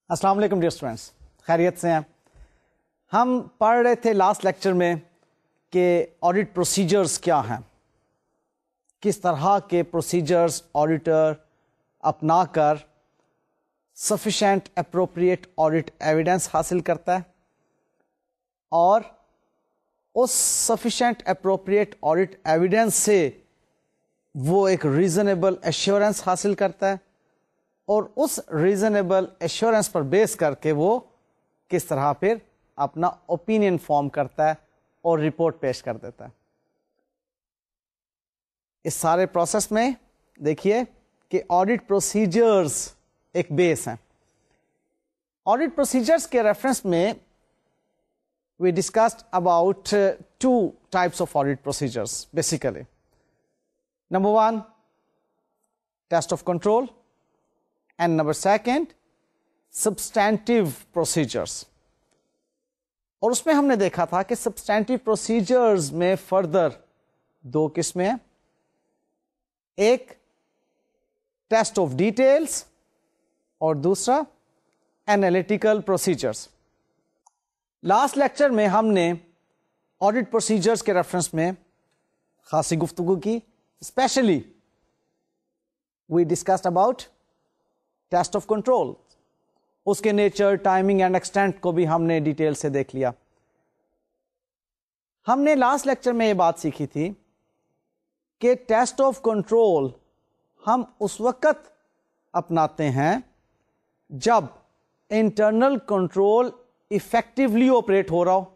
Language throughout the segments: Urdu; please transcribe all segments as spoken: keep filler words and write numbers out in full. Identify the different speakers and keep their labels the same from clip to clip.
Speaker 1: السلام علیکم ڈیئر اسٹوڈینٹس، خیریت سے ہیں؟ ہم پڑھ رہے تھے لاسٹ لیکچر میں کہ آڈٹ پروسیجرز کیا ہیں، کس طرح کے پروسیجرز آڈیٹر اپنا کر سفیشینٹ اپروپریٹ آڈٹ ایویڈنس حاصل کرتا ہے اور اس سفیشینٹ اپروپریٹ آڈٹ ایویڈنس سے وہ ایک ریزنیبل ایشورنس حاصل کرتا ہے اور اس ریزنیبل ایشورنس پر بیس کر کے وہ کس طرح پھر اپنا اوپینین فارم کرتا ہے اور رپورٹ پیش کر دیتا ہے۔ اس سارے پروسیس میں دیکھیے کہ آڈٹ پروسیجرز ایک بیس ہیں۔ آڈٹ پروسیجرز کے ریفرنس میں we discussed about uh, two types of audit procedures basically. Number one, test of control, and number second, substantive procedures. اور اس میں ہم نے دیکھا تھا کہ substantive procedures میں further دو قسمیں ہیں، ایک test of details اور دوسرا analytical procedures۔ لاسٹ لیکچر میں ہم نے آڈٹ پروسیجرز کے ریفرنس میں خاصی گفتگو کی، especially we discussed about test of control, اس کے نیچر، ٹائمنگ اینڈ ایکسٹینٹ کو بھی ہم نے ڈیٹیل سے دیکھ لیا۔ ہم نے لاسٹ لیکچر میں یہ بات سیکھی تھی کہ ٹیسٹ آف کنٹرول ہم اس وقت اپناتے ہیں جب انٹرنل کنٹرول افیکٹولی آپریٹ ہو رہا ہو،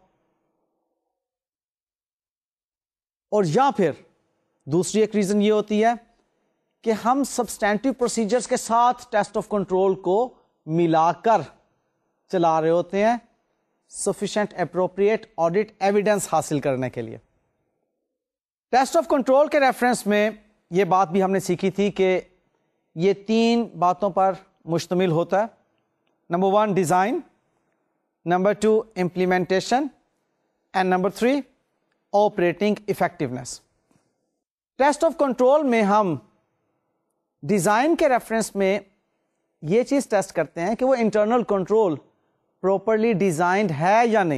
Speaker 1: اور یا پھر دوسری ایک ریزن یہ ہوتی ہے کہ ہم سبسٹینٹیو پروسیجرز کے ساتھ ٹیسٹ آف کنٹرول کو ملا کر چلا رہے ہوتے ہیں سفیشینٹ اپروپریٹ آڈٹ ایویڈنس حاصل کرنے کے لیے۔ ٹیسٹ آف کنٹرول کے ریفرنس میں یہ بات بھی ہم نے سیکھی تھی کہ یہ تین باتوں پر مشتمل ہوتا ہے۔ Number one, design, number two, implementation, and number three, operating effectiveness. Test of control میں ہم ڈیزائن کے ریفرنس میں یہ چیز ٹیسٹ کرتے ہیں کہ وہ انٹرنل کنٹرول پراپرلی ڈیزائنڈ ہے یا نہیں۔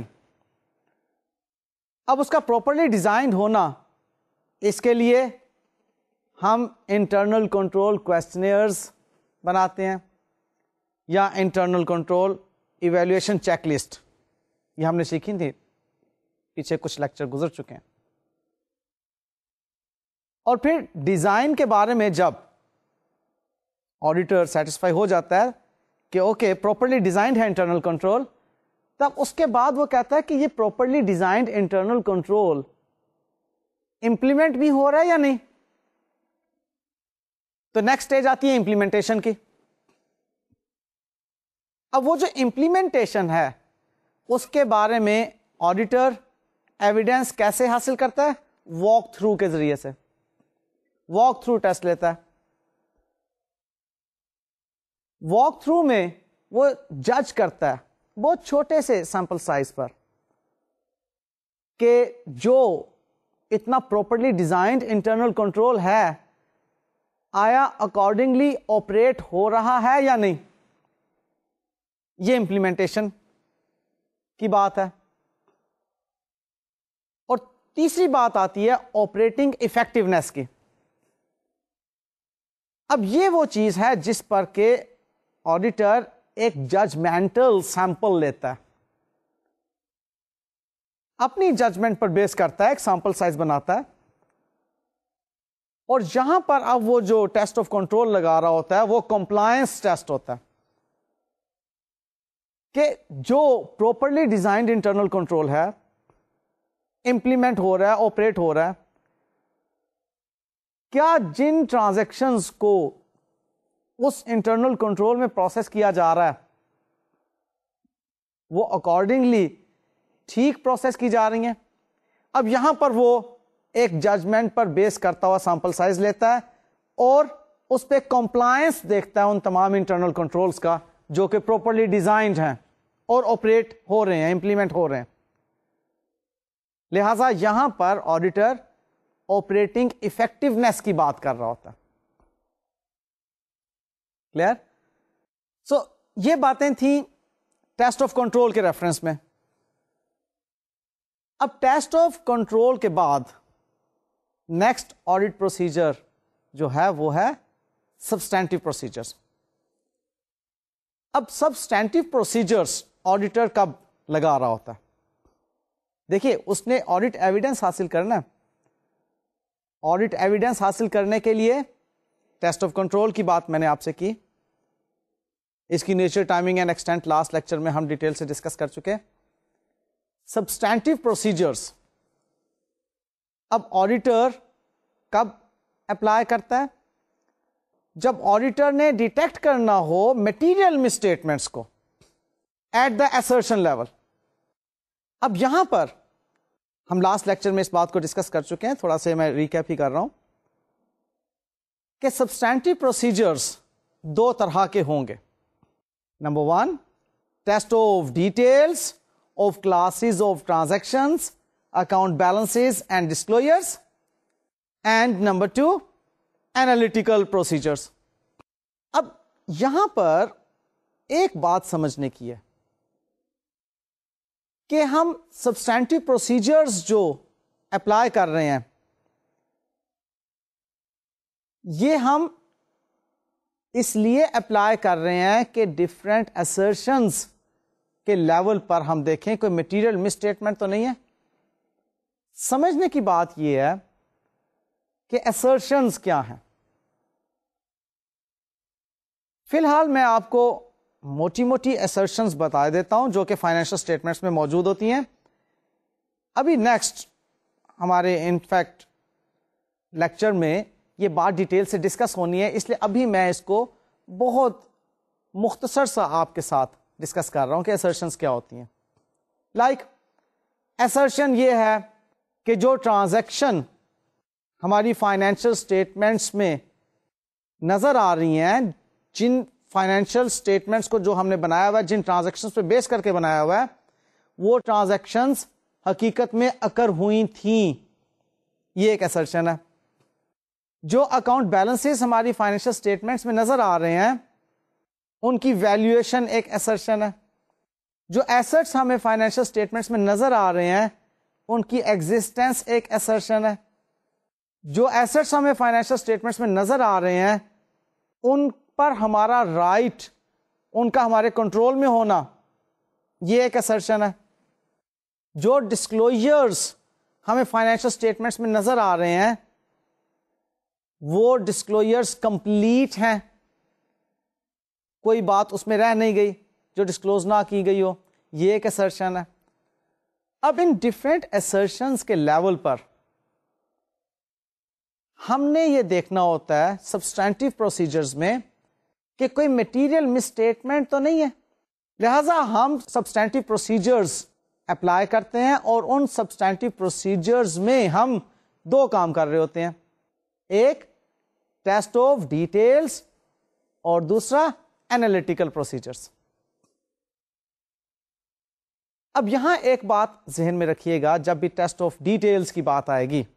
Speaker 1: اب اس کا پراپرلی ڈیزائنڈ ہونا، اس کے لیے ہم انٹرنل کنٹرول کویسچنئرز بناتے ہیں یا internal control evaluation check list, یہ ہم نے سیکھی تھی، پیچھے کچھ لیکچر گزر چکے ہیں۔ اور پھر ڈیزائن کے بارے میں جب آڈیٹر سیٹسفائی ہو جاتا ہے کہ اوکے پراپرلی ڈیزائنڈ ہے انٹرنل کنٹرول، تب اس کے بعد وہ کہتا ہے کہ یہ properly designed internal control implement بھی ہو رہا ہے یا نہیں۔ تو نیکسٹ اسٹیج آتی ہے امپلیمنٹیشن کی۔ اب وہ جو امپلیمنٹیشن ہے اس کے بارے میں آڈیٹر ایویڈنس کیسے حاصل کرتا ہے؟ واک تھرو کے ذریعے سے، واک تھرو ٹیسٹ لیتا ہے۔ واک تھرو میں وہ جج کرتا ہے بہت چھوٹے سے سیمپل سائز پر کہ جو اتنا پراپرلی ڈیزائنڈ انٹرنل کنٹرول ہے آیا اکارڈنگلی آپریٹ ہو رہا ہے یا نہیں۔ یہ امپلیمنٹیشن کی بات ہے۔ اور تیسری بات آتی ہے آپریٹنگ افیکٹونیس کی۔ اب یہ وہ چیز ہے جس پر کہ آڈیٹر ایک ججمنٹل سیمپل لیتا ہے، اپنی ججمنٹ پر بیس کرتا ہے، ایک سیمپل سائز بناتا ہے، اور یہاں پر اب وہ جو ٹیسٹ آف کنٹرول لگا رہا ہوتا ہے وہ کمپلائنس ٹیسٹ ہوتا ہے کہ جو پراپرلی ڈیزائنڈ انٹرنل کنٹرول ہے، امپلیمنٹ ہو رہا ہے، آپریٹ ہو رہا ہے، کیا جن ٹرانزیکشنز کو اس انٹرنل کنٹرول میں پروسیس کیا جا رہا ہے وہ اکارڈنگلی ٹھیک پروسیس کی جا رہی ہیں۔ اب یہاں پر وہ ایک ججمنٹ پر بیس کرتا ہوا سیمپل سائز لیتا ہے اور اس پہ کمپلائنس دیکھتا ہے ان تمام انٹرنل کنٹرولز کا جو کہ پراپرلی ڈیزائنڈ ہیں اور آپریٹ ہو رہے ہیں، امپلیمنٹ ہو رہے ہیں۔ لہذا یہاں پر آڈیٹر آپریٹنگ افیکٹونیس کی بات کر رہا ہوتا ہے۔ کلیئر؟ سو یہ باتیں تھیں ٹیسٹ آف کنٹرول کے ریفرنس میں. اب ٹیسٹ آف کنٹرول کے بعد نیکسٹ آڈٹ پروسیجر جو ہے وہ ہے سبسٹینٹیو پروسیجرز. اب سبسٹینٹیو پروسیجرز آڈیٹر کب لگا رہا ہوتا ہے؟ دیکھیے اس نے آڈٹ ایویڈنس حاصل کرنا ہے. آڈٹ ایویڈنس حاصل کرنے کے لیے ٹیسٹ آف کنٹرول کی بات میں نے آپ سے کی, اس کی nature, timing and extent last lecture میں ہم ڈیٹیل سے ڈسکس کر چکے. سبسٹینٹیو پروسیجرز اب آڈیٹر کب اپلائی کرتا ہے؟ جب آڈیٹر نے ڈیٹیکٹ کرنا ہو میٹیریل مسٹیٹمنٹس کو ایٹ دا assertion لیول. اب یہاں پر ہم لاسٹ لیکچر میں اس بات کو ڈسکس کر چکے ہیں, تھوڑا سا میں ریکیپ ہی کر رہا ہوں کہ سبسٹینٹیو پروسیجرز دو طرح کے ہوں گے. Number one, test of details of classes of transactions, account balances and disclosures. And number two, analytical procedures. اب یہاں پر ایک بات سمجھنے کی ہے کہ ہم سبسٹینٹیو پروسیجرز جو اپلائی کر رہے ہیں یہ ہم اس لیے اپلائی کر رہے ہیں کہ ڈفرینٹ assertions کے لیول پر ہم دیکھیں کوئی مٹیریل مسٹیٹمنٹ تو نہیں ہے. سمجھنے کی بات یہ ہے کہ assertions کیا ہیں. فی الحال میں آپ کو موٹی موٹی assertions بتا دیتا ہوں جو کہ فائنینشل اسٹیٹمنٹس میں موجود ہوتی ہیں. ابھی نیکسٹ ہمارے انفیکٹ لیکچر میں یہ بات ڈیٹیل سے ڈسکس ہونی ہے, اس لیے ابھی میں اس کو بہت مختصر سا آپ کے ساتھ ڈسکس کر رہا ہوں کہ assertions کیا ہوتی ہیں. لائک assertion یہ ہے کہ جو ٹرانزیکشن ہماری فائنینشل اسٹیٹمنٹس میں نظر آ رہی ہیں, جن فائنینشیل اسٹیٹمنٹس کو جو ہم نے بنایا ہوا ہے, جن ٹرانزیکشنز پہ بیس کر کے بنایا ہوا ہے, وہ ٹرانزیکشنز حقیقت میں اکر ہوئی تھیں, یہ ایک assertion ہے. جو اکاؤنٹ بیلنسز ہماری فائنینشیل اسٹیٹمنٹس میں نظر آ رہے ہیں ان کی ویلیویشن ایک assertion ہے. جو ایسٹس ہمیں فائنینشیل اسٹیٹمنٹس میں نظر آ رہے ہیں ان کی ایگزسٹنس ایک assertion ہے. جو ایسٹس ہمیں فائنینشیل اسٹیٹمنٹس میں نظر آ رہے ہیں ان پر ہمارا رائٹ, ان کا ہمارے کنٹرول میں ہونا, یہ ایک assertion ہے. جو ڈسکلوجرز ہمیں فائنینشیل اسٹیٹمنٹس میں نظر آ رہے ہیں وہ ڈسکلوجرز کمپلیٹ ہیں, کوئی بات اس میں رہ نہیں گئی جو ڈسکلوز نہ کی گئی ہو, یہ ایک assertion ہے. اب ان ڈفرینٹ assertions کے لیول پر ہم نے یہ دیکھنا ہوتا ہے سبسٹینٹیو پروسیجرز میں کہ کوئی میٹیریل مسٹیٹمنٹ تو نہیں ہے, لہذا ہم سبسٹینٹیو پروسیجرز اپلائی کرتے ہیں اور ان سبسٹینٹیو پروسیجرز میں ہم دو کام کر رہے ہوتے ہیں, ایک ٹیسٹ آف ڈیٹیلز اور دوسرا اینالیٹیکل پروسیجرز. اب یہاں ایک بات ذہن میں رکھیے گا, جب بھی ٹیسٹ آف ڈیٹیلز کی بات آئے گی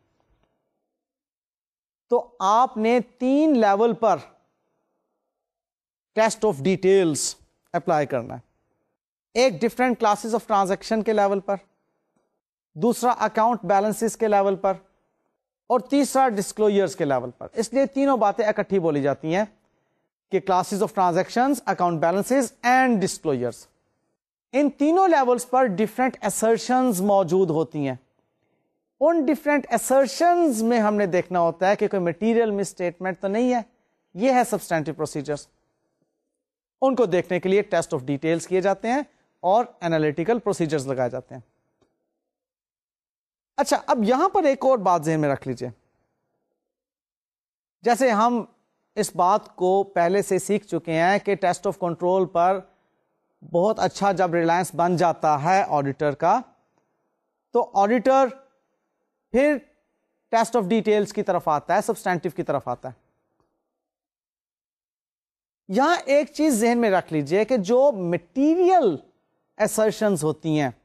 Speaker 1: تو آپ نے تین لیول پر ٹیسٹ آف ڈیٹیلز اپلائی کرنا ہے. ایک ڈفرینٹ کلاسز آف ٹرانزیکشن کے لیول پر, دوسرا اکاؤنٹ بیلنسز کے لیول پر, اور تیسرا ڈسکلوجرز کے لیول پر. اس لیے تینوں باتیں اکٹھی بولی جاتی ہیں کہ classes of transactions, account balances and disclosures. ان تینوں لیولز پر ڈفرینٹ assertions موجود ہوتی ہیں. ان ڈفرینٹ assertions میں ہم نے دیکھنا ہوتا ہے کہ کوئی مٹیریل مسٹیٹمنٹ تو نہیں ہے, یہ ہے سبسٹینٹیو پروسیجرز. ان کو دیکھنے کے لیے ٹیسٹ آف ڈیٹیلز کیے جاتے ہیں اور اینالیٹیکل پروسیجرز لگائے جاتے ہیں. اچھا, اب یہاں پر ایک اور بات ذہن میں رکھ لیجئے. جیسے ہم اس بات کو پہلے سے سیکھ چکے ہیں کہ ٹیسٹ آف کنٹرول پر بہت اچھا جب ریلائنس بن جاتا ہے آڈیٹر کا, تو آڈیٹر پھر ٹیسٹ آف ڈیٹیلز کی طرف آتا ہے, سبسٹینٹیو کی طرف آتا ہے. یہاں ایک چیز ذہن میں رکھ لیجئے کہ جو مٹیریل assertions ہوتی ہیں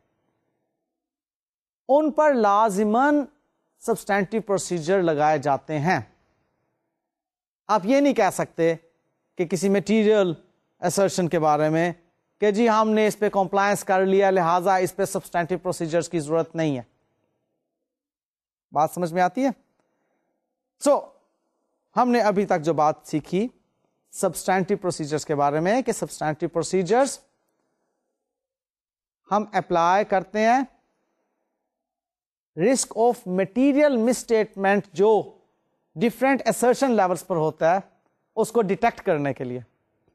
Speaker 1: ان پر لازماً سبسٹینٹیو پروسیجر لگائے جاتے ہیں. آپ یہ نہیں کہہ سکتے کہ کسی مٹیریل assertion کے بارے میں کہ جی ہم نے اس پہ compliance کر لیا لہٰذا اس پہ substantive procedures کی ضرورت نہیں ہے. بات سمجھ میں آتی ہے؟ سو so, ہم نے ابھی تک جو بات سیکھی سبسٹینٹیو پروسیجرز کے بارے میں کہ سبسٹینٹیو پروسیجرز ہم اپلائی کرتے ہیں رسک آف مٹیریل مسٹیٹمنٹ جو ڈفرینٹ assertion لیولز پر ہوتا ہے اس کو ڈیٹیکٹ کرنے کے لیے,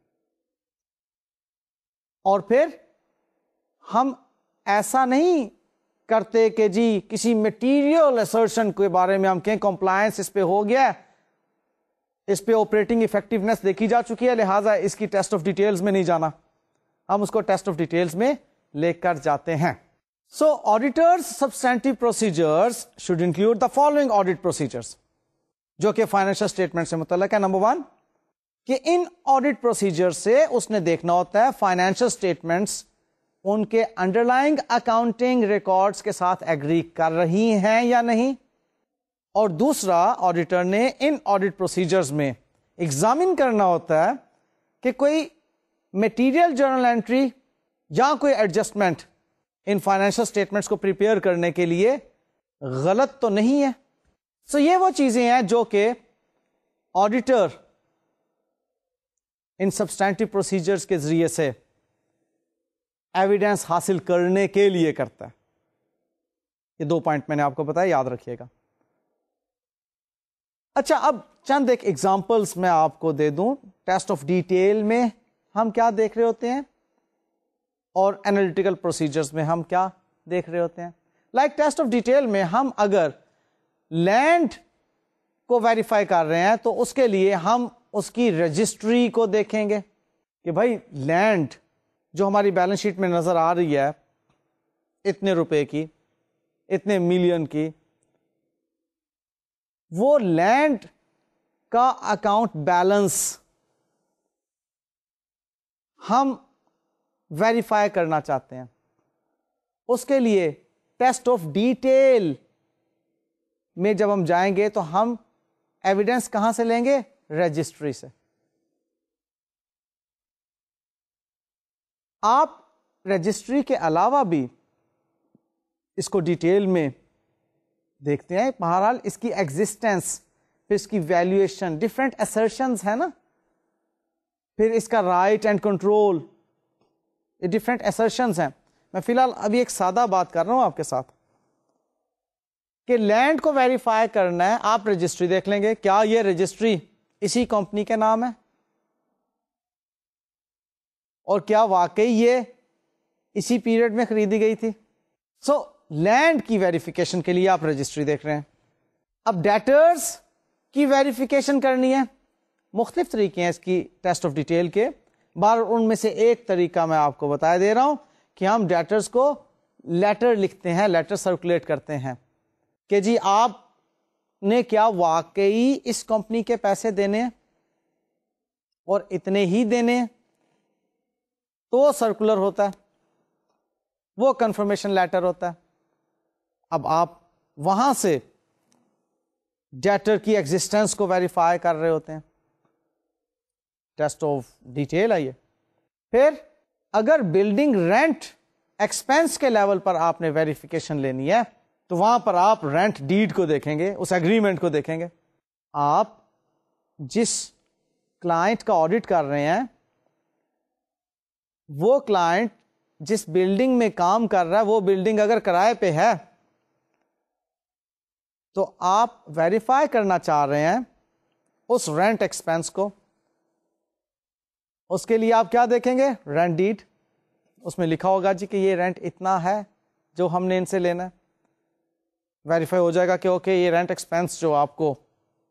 Speaker 1: اور پھر ہم ایسا نہیں کرتے کہ جی کسی مٹیریل assertion کے بارے میں ہم کہیں کمپلائنس اس پہ ہو گیا ہے, اس پہ آپریٹنگ افیکٹونیس دیکھی جا چکی ہے لہٰذا اس کی ٹیسٹ آف ڈیٹیلز میں نہیں جانا, ہم اس کو ٹیسٹ آف ڈیٹیلز میں لے کر جاتے ہیں. So auditors substantive procedures should include the following audit procedures جو کہ فائنینشیل اسٹیٹمنٹ سے متعلق ہے. نمبر ون کہ ان آڈیٹ پروسیجر سے اس نے دیکھنا ہوتا ہے فائنینشیل اسٹیٹمنٹس ان کے انڈر لائنگ اکاؤنٹنگ ریکارڈز کے ساتھ ایگری کر رہی ہیں یا نہیں, اور دوسرا آڈیٹر نے ان آڈیٹ پروسیجرز میں ایگزامن کرنا ہوتا ہے کہ کوئی میٹیریل جرنل انٹری یا کوئی ایڈجسٹمنٹ ان فائنینشیل اسٹیٹمنٹس کو پریپیئر کرنے کے لیے غلط تو نہیں ہے. سو so یہ وہ چیزیں ہیں جو کہ آڈیٹر ان سبسٹینٹیو پروسیجرز کے ذریعے سے ایویڈنس حاصل کرنے کے لیے کرتا ہے. یہ دو پوائنٹ میں نے آپ کو بتایا, یاد رکھیے گا. اچھا اب چند ایک ایگزامپلس میں آپ کو دے دوں. ٹیسٹ آف ڈیٹیل میں ہم کیا دیکھ رہے ہوتے ہیں اور انالیٹیکل پروسیجرز میں ہم کیا دیکھ رہے ہوتے ہیں. لائک ٹیسٹ آف ڈیٹیل میں ہم اگر لینڈ کو ویریفائی کر رہے ہیں تو اس کے لیے ہم اس کی رجسٹری کو دیکھیں گے کہ بھائی لینڈ جو ہماری بیلنس شیٹ میں نظر آ رہی ہے اتنے روپے کی, اتنے ملین کی, وہ لینڈ کا اکاؤنٹ بیلنس ہم ویریفائی کرنا چاہتے ہیں. اس کے لیے ٹیسٹ آف ڈیٹیل میں جب ہم جائیں گے تو ہم ایویڈنس کہاں سے لیں گے؟ رجسٹری سے. آپ رجسٹری کے علاوہ بھی اس کو ڈیٹیل میں دیکھتے ہیں. بہرحال اس کی ایگزسٹنس, پھر اس کی ویلیویشن, ڈفرینٹ assertions ہے نا, پھر اس کا رائٹ اینڈ کنٹرول, یہ ڈفرینٹ assertions ہیں. میں فی الحال ابھی ایک سادہ بات کر رہا ہوں آپ کے ساتھ کہ لینڈ کو ویریفائی کرنا ہے, آپ رجسٹری دیکھ لیں گے کیا یہ رجسٹری اسی کمپنی کے نام ہے اور کیا واقعی یہ اسی پیریڈ میں خریدی گئی تھی. سو so, لینڈ کی ویریفیکیشن کے لیے آپ رجسٹری دیکھ رہے ہیں. اب ڈیٹرز کی ویریفیکیشن کرنی ہے, مختلف طریقے ہیں اس کی ٹیسٹ آف ڈیٹیل کے. بار ان میں سے ایک طریقہ میں آپ کو بتا دے رہا ہوں کہ ہم ڈیٹرز کو لیٹر لکھتے ہیں, لیٹر سرکولیٹ کرتے ہیں کہ جی آپ نے کیا واقعی اس کمپنی کے پیسے دینے اور اتنے ہی دینے, تو وہ سرکولر ہوتا ہے, وہ کنفرمیشن لیٹر ہوتا ہے. اب آپ وہاں سے ڈیٹر کی ایگزسٹنس کو ویریفائی کر رہے ہوتے ہیں. ٹیسٹ آف ڈیٹیل آئیے. پھر اگر بلڈنگ رینٹ ایکسپینس کے لیول پر آپ نے ویریفیکیشن لینی ہے تو وہاں پر آپ رینٹ ڈیڈ کو دیکھیں گے, اس ایگریمنٹ کو دیکھیں گے. آپ جس کلائنٹ کا آڈٹ کر رہے ہیں وہ کلائنٹ جس بلڈنگ میں کام کر رہا ہے وہ بلڈنگ اگر کرائے پہ ہے تو آپ ویریفائی کرنا چاہ رہے ہیں اس رینٹ ایکسپینس کو. اس کے لیے آپ کیا دیکھیں گے؟ Rent dead. اس میں لکھا ہوگا جی کہ یہ رینٹ اتنا ہے جو ہم نے ان سے لینا ہے. ویریفائی ہو جائے گا کہ اوکے یہ رینٹ ایکسپینس جو آپ کو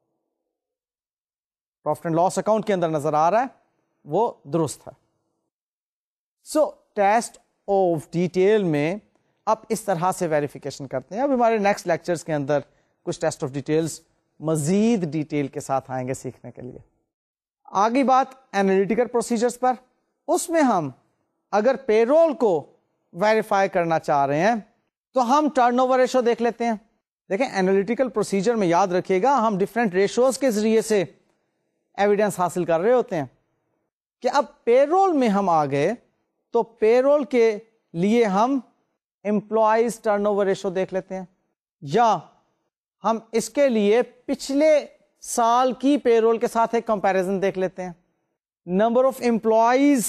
Speaker 1: پروفٹ اینڈ لاس اکاؤنٹ کے اندر نظر آ رہا ہے وہ درست ہے. سو ٹیسٹ آف ڈیٹیل میں آپ اس طرح سے ویریفیکیشن کرتے ہیں. اب ہمارے نیکسٹ لیکچرز کے اندر کچھ ٹیسٹ آف ڈیٹیلز مزید ڈیٹیل کے ساتھ آئیں گے سیکھنے کے لیے. آگے بات انالیٹیکل پروسیجرز پر. اس میں ہم اگر پے رول کو ویریفائی کرنا چاہ رہے ہیں تو ہم ٹرن اوور ریشو دیکھ لیتے ہیں. دیکھیں انالیٹیکل پروسیجر میں یاد رکھیے گا ہم ڈفرینٹ ریشوز کے ذریعے سے ایویڈنس حاصل کر رہے ہوتے ہیں. کہ اب پے رول میں ہم آ گئے تو پے رول کے لیے ہم امپلائیز ٹرن اوور ریشو دیکھ لیتے ہیں، یا ہم اس کے لیے پچھلے سال کی پے رول کے ساتھ ایک کمپیریزن دیکھ لیتے ہیں. نمبر آف امپلائیز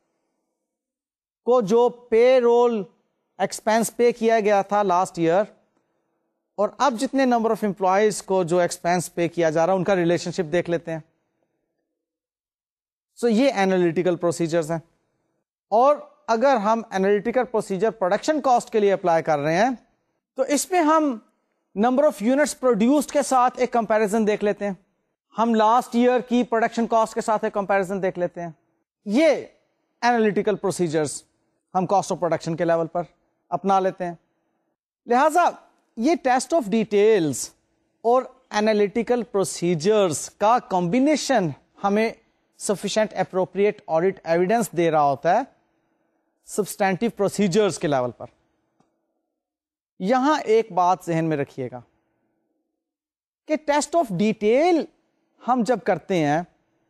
Speaker 1: کو جو پے رول ایکسپینس پے کیا گیا تھا لاسٹ ایئر، اور اب جتنے نمبر آف امپلائیز کو جو ایکسپینس پے کیا جا رہا ہے ان کا ریلیشن شپ دیکھ لیتے ہیں. سو so یہ اینالیٹیکل پروسیجرز ہیں. اور اگر ہم اینالیٹیکل پروسیجر پروڈکشن کاسٹ کے لیے اپلائی کر رہے ہیں تو اس میں ہم نمبر آف یونٹس پروڈیوسڈ کے ساتھ ایک کمپیریزن دیکھ لیتے ہیں، ہم لاسٹ ایئر کی پروڈکشن کاسٹ کے ساتھ ایک کمپیریزن دیکھ لیتے ہیں. یہ اینالیٹیکل پروسیجرز ہم کاسٹ آف پروڈکشن کے لیول پر اپنا لیتے ہیں. لہذا یہ ٹیسٹ آف ڈیٹیلز اور اینالیٹیکل پروسیجرز کا کمبینیشن ہمیں سفیشینٹ اپروپریٹ آڈٹ ایویڈنس دے رہا ہوتا ہے سبسٹینٹیو پروسیجرز کے لیول پر. یہاں ایک بات ذہن میں رکھیے گا کہ ٹیسٹ آف ڈیٹیل ہم جب کرتے ہیں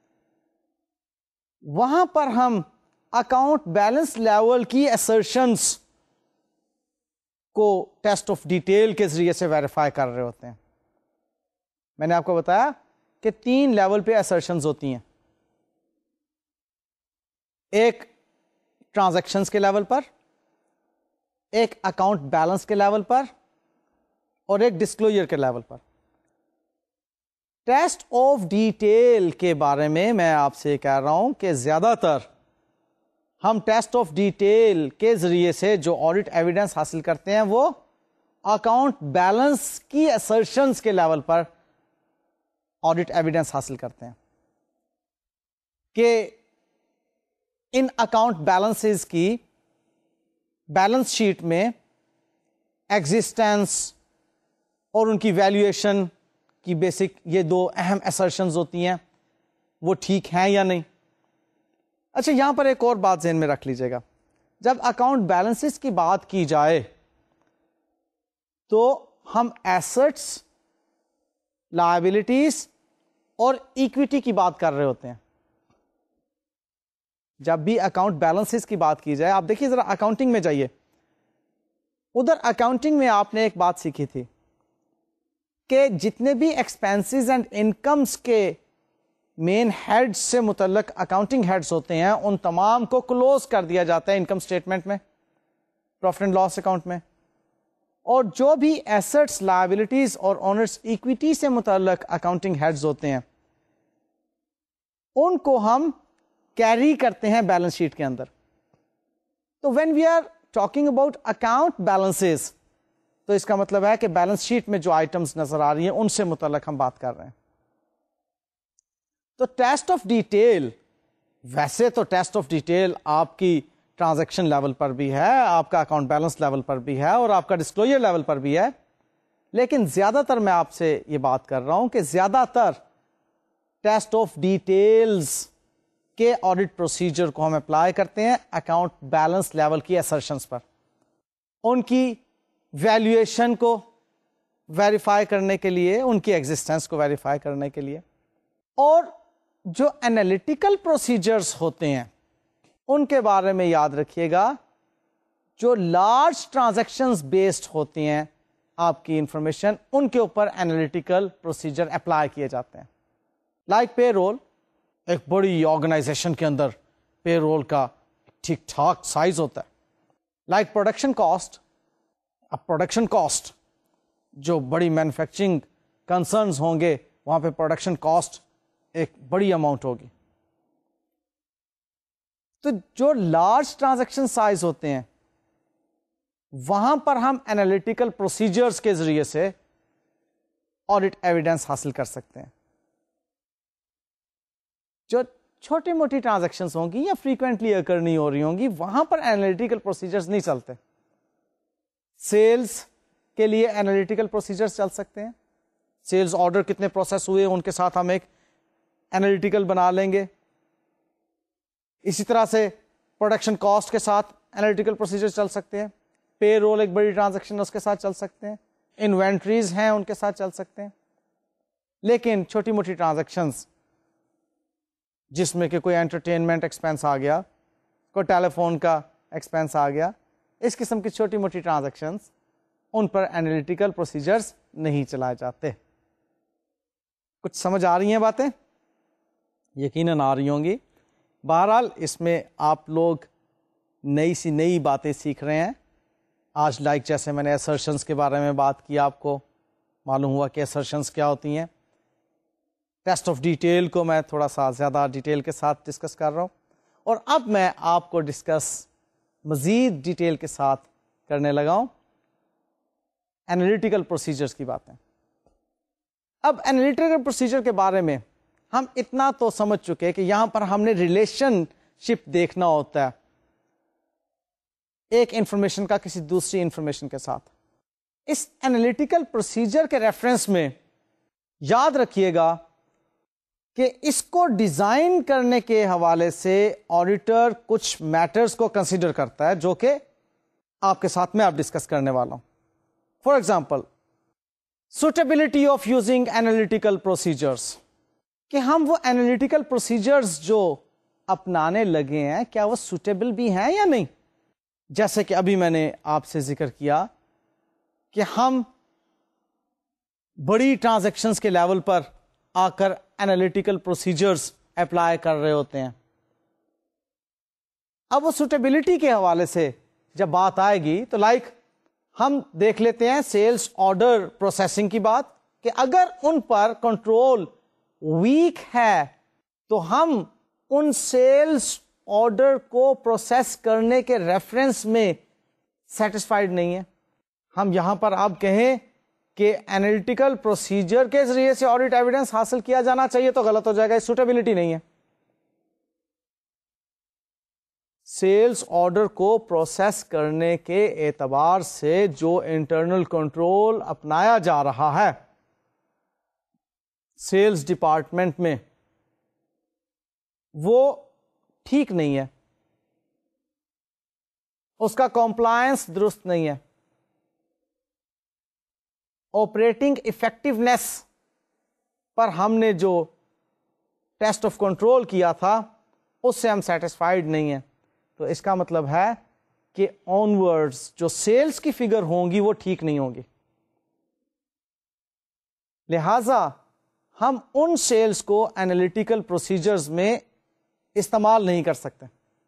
Speaker 1: وہاں پر ہم اکاؤنٹ بیلنس لیول کی assertions کو ٹیسٹ آف ڈیٹیل کے ذریعے سے ویریفائی کر رہے ہوتے ہیں. میں نے آپ کو بتایا کہ تین لیول پہ assertions ہوتی ہیں، ایک ٹرانزیکشنز کے لیول پر، ایک اکاؤنٹ بیلنس کے لیول پر، اور ایک ڈسکلوجر کے لیول پر. ٹیسٹ آف ڈیٹیل کے بارے میں میں آپ سے کہہ رہا ہوں کہ زیادہ تر ہم ٹیسٹ آف ڈیٹیل کے ذریعے سے جو آڈٹ ایویڈنس حاصل کرتے ہیں وہ اکاؤنٹ بیلنس کی assertions کے لیول پر آڈٹ ایویڈنس حاصل کرتے ہیں کہ ان اکاؤنٹ بیلنسز کی بیلنس شیٹ میں ایگزسٹنس اور ان کی ویلیویشن کی بیسک یہ دو اہم assertions ہوتی ہیں وہ ٹھیک ہیں یا نہیں. اچھا یہاں پر ایک اور بات ذہن میں رکھ لیجیے گا، جب اکاؤنٹ بیلنسز کی بات کی جائے تو ہم ایسٹس، لائبلٹیز اور ایکویٹی کی بات کر رہے ہوتے ہیں. جب بھی اکاؤنٹ بیلنسز کی بات کی جائے، آپ دیکھیے ذرا اکاؤنٹنگ میں جائیے، ادھر اکاؤنٹنگ میں آپ نے ایک بات سیکھی تھی کہ جتنے بھی ایکسپینسز اینڈ انکمز کے مین ہیڈ سے متعلق اکاؤنٹنگ ہیڈز ہوتے ہیں ان تمام کو کلوز کر دیا جاتا ہے انکم سٹیٹمنٹ میں، پروفٹ اینڈ لاس اکاؤنٹ میں، اور جو بھی ایسٹس، لائبلٹیز اور اونرز ایکویٹی سے متعلق اکاؤنٹنگ ہیڈز ہوتے ہیں ان کو ہم کیری کرتے ہیں بیلنس شیٹ کے اندر. تو when we are talking about account balances تو اس کا مطلب ہے کہ بیلنس شیٹ میں جو آئٹمس نظر آ رہی ہیں ان سے متعلق ہم بات کر رہے ہیں. تو ٹیسٹ آف ڈیٹیل، ویسے تو ٹیسٹ آف ڈیٹیل آپ کی ٹرانزیکشن لیول پر بھی ہے، آپ کا اکاؤنٹ بیلنس لیول پر بھی ہے، اور آپ کا ڈسکلوجر لیول پر بھی ہے، لیکن زیادہ تر میں آپ سے یہ بات کر رہا ہوں کہ زیادہ تر ٹیسٹ آف ڈیٹیلز کے آڈٹ پروسیجر کو ہم اپلائی کرتے ہیں اکاؤنٹ بیلنس لیول کی assertions پر، ان کی ویلیویشن کو ویریفائی کرنے کے لیے، ان کی ایگزسٹنس کو ویریفائی کرنے کے لیے. اور جو انالیٹیکل پروسیجرز ہوتے ہیں ان کے بارے میں یاد رکھیے گا، جو لارج ٹرانزیکشنز بیسڈ ہوتی ہیں آپ کی انفارمیشن، ان کے اوپر انالیٹیکل پروسیجر اپلائی کیے جاتے ہیں. لائک پے رول، ایک بڑی آرگنائزیشن کے اندر پے رول کا ٹھیک ٹھاک سائز ہوتا ہے. لائک پروڈکشن کاسٹ، اب پروڈکشن کاسٹ جو بڑی مینوفیکچرنگ کنسرنز ہوں گے وہاں پہ پروڈکشن کاسٹ ایک بڑی اماؤنٹ ہوگی. تو جو لارج ٹرانزیکشن سائز ہوتے ہیں وہاں پر ہم انالیٹیکل پروسیجرز کے ذریعے سے آڈٹ ایویڈنس حاصل کر سکتے ہیں. جو چھوٹی موٹی ٹرانزیکشنز ہوں گی یا فریکوینٹلی اکر نہیں ہو رہی ہوں گی وہاں پر انالیٹیکل پروسیجرز نہیں چلتے. سیلز کے لیے انالیٹیکل پروسیجرز چل سکتے ہیں، سیلز آرڈر کتنے پروسیس ہوئے ان کے ساتھ ہم ایک انالیٹیکل بنا لیں گے. اسی طرح سے پروڈکشن کاسٹ کے ساتھ انالیٹیکل پروسیجر چل سکتے ہیں، پے رول ایک بڑی ٹرانزیکشن اس کے ساتھ چل سکتے ہیں، انوینٹریز ہیں ان کے ساتھ چل سکتے ہیں. لیکن چھوٹی موٹی ٹرانزیکشنز جس میں کہ کوئی انٹرٹینمنٹ ایکسپینس آ گیا, کوئی ٹیلی فون کا ایکسپینس آ گیا, اس قسم کی چھوٹی موٹی ٹرانزیکشنز, ان پر انالیٹیکل پروسیجرز نہیں چلائے جاتے. کچھ سمجھ آ رہی ہیں باتیں؟ یقیناً آ رہی ہوں گی. بہرحال اس میں آپ لوگ نئی سی نئی باتیں سیکھ رہے ہیں آج. لائک جیسے میں نے assertions کے بارے میں بات کی, آپ کو معلوم ہوا کہ assertions کیا ہوتی ہیں. ٹیسٹ آف ڈیٹیل کو میں تھوڑا سا زیادہ ڈیٹیل کے ساتھ ڈسکس کر رہا ہوں, اور اب میں آپ کو ڈسکس مزید ڈیٹیل کے ساتھ کرنے لگا ہوں انالیٹیکل پروسیجرز کی باتیں. اب انالیٹیکل پروسیجر کے بارے میں ہم اتنا تو سمجھ چکے کہ یہاں پر ہم نے ریلیشن شپ دیکھنا ہوتا ہے ایک انفارمیشن کا کسی دوسری انفارمیشن کے ساتھ. اس انالیٹیکل پروسیجر کے ریفرنس میں یاد رکھیے گا کہ اس کو ڈیزائن کرنے کے حوالے سے آڈیٹر کچھ میٹرز کو کنسیڈر کرتا ہے جو کہ آپ کے ساتھ میں آپ ڈسکس کرنے والا ہوں. For example, suitability of using analytical procedures, کہ ہم وہ انالیٹیکل پروسیجرز جو اپنانے لگے ہیں کیا وہ سوٹیبل بھی ہیں یا نہیں. جیسے کہ ابھی میں نے آپ سے ذکر کیا کہ ہم بڑی ٹرانزیکشنز کے لیول پر آ کر انالیٹیکل پروسیجرز اپلائی کر رہے ہوتے ہیں. اب وہ سوٹیبلٹی کے حوالے سے جب بات آئے گی تو لائک like, ہم دیکھ لیتے ہیں سیلز آرڈر پروسیسنگ کی بات, کہ اگر ان پر کنٹرول ویک ہے تو ہم ان سیلز آرڈر کو پروسیس کرنے کے ریفرنس میں سیٹسفائیڈ نہیں ہے. ہم یہاں پر آپ کہیں کہ انالیٹیکل پروسیجر کے ذریعے سے آڈٹ ایویڈنس حاصل کیا جانا چاہیے تو غلط ہو جائے گا, سوٹیبلٹی نہیں ہے. سیلز آرڈر کو پروسیس کرنے کے اعتبار سے جو انٹرنل کنٹرول اپنایا جا رہا ہے سیلز ڈپارٹمنٹ میں وہ ٹھیک نہیں ہے, اس کا کمپلائنس درست نہیں ہے. آپریٹنگ افیکٹونیس پر ہم نے جو ٹیسٹ آف کنٹرول کیا تھا اس سے ہم سیٹسفائیڈ نہیں ہیں, تو اس کا مطلب ہے کہ آن ورڈز جو سیلز کی فگر ہوں گی وہ ٹھیک نہیں ہوں گی. لہذا ہم ان سیلز کو انالیٹیکل پروسیجرز میں استعمال نہیں کر سکتے,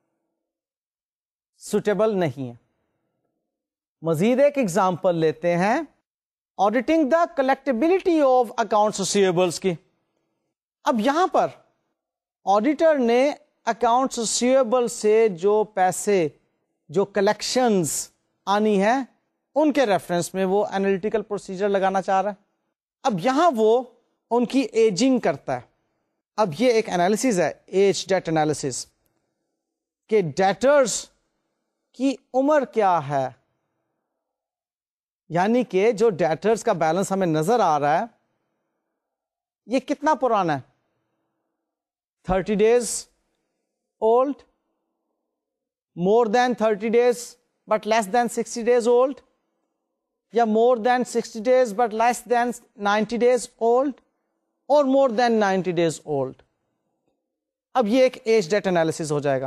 Speaker 1: سوٹیبل نہیں ہے. مزید ایک ایگزامپل لیتے ہیں auditing the collectibility of accounts receivables کی. اب یہاں پر آڈیٹر نے اکاؤنٹس ریسیویبل سے جو پیسے جو کلیکشنز آنی ہے ان کے ریفرنس میں وہ انالیٹیکل پروسیجر لگانا چاہ رہا ہے. اب یہاں وہ ان کی ایجنگ کرتا ہے. اب یہ ایک انالیسز ہے ایج ڈیٹ انالیسز, کہ ڈیٹرز کی عمر کیا ہے, یعنی کہ جو ڈیٹرز کا بیلنس ہمیں نظر آ رہا ہے یہ کتنا پرانا ہے, thirty days old, more than thirty days but less than sixty days old, یا more than sixty days but less than ninety days old, اور more than ninety days old. اب یہ ایک ایج ڈیٹ انالیسز ہو جائے گا.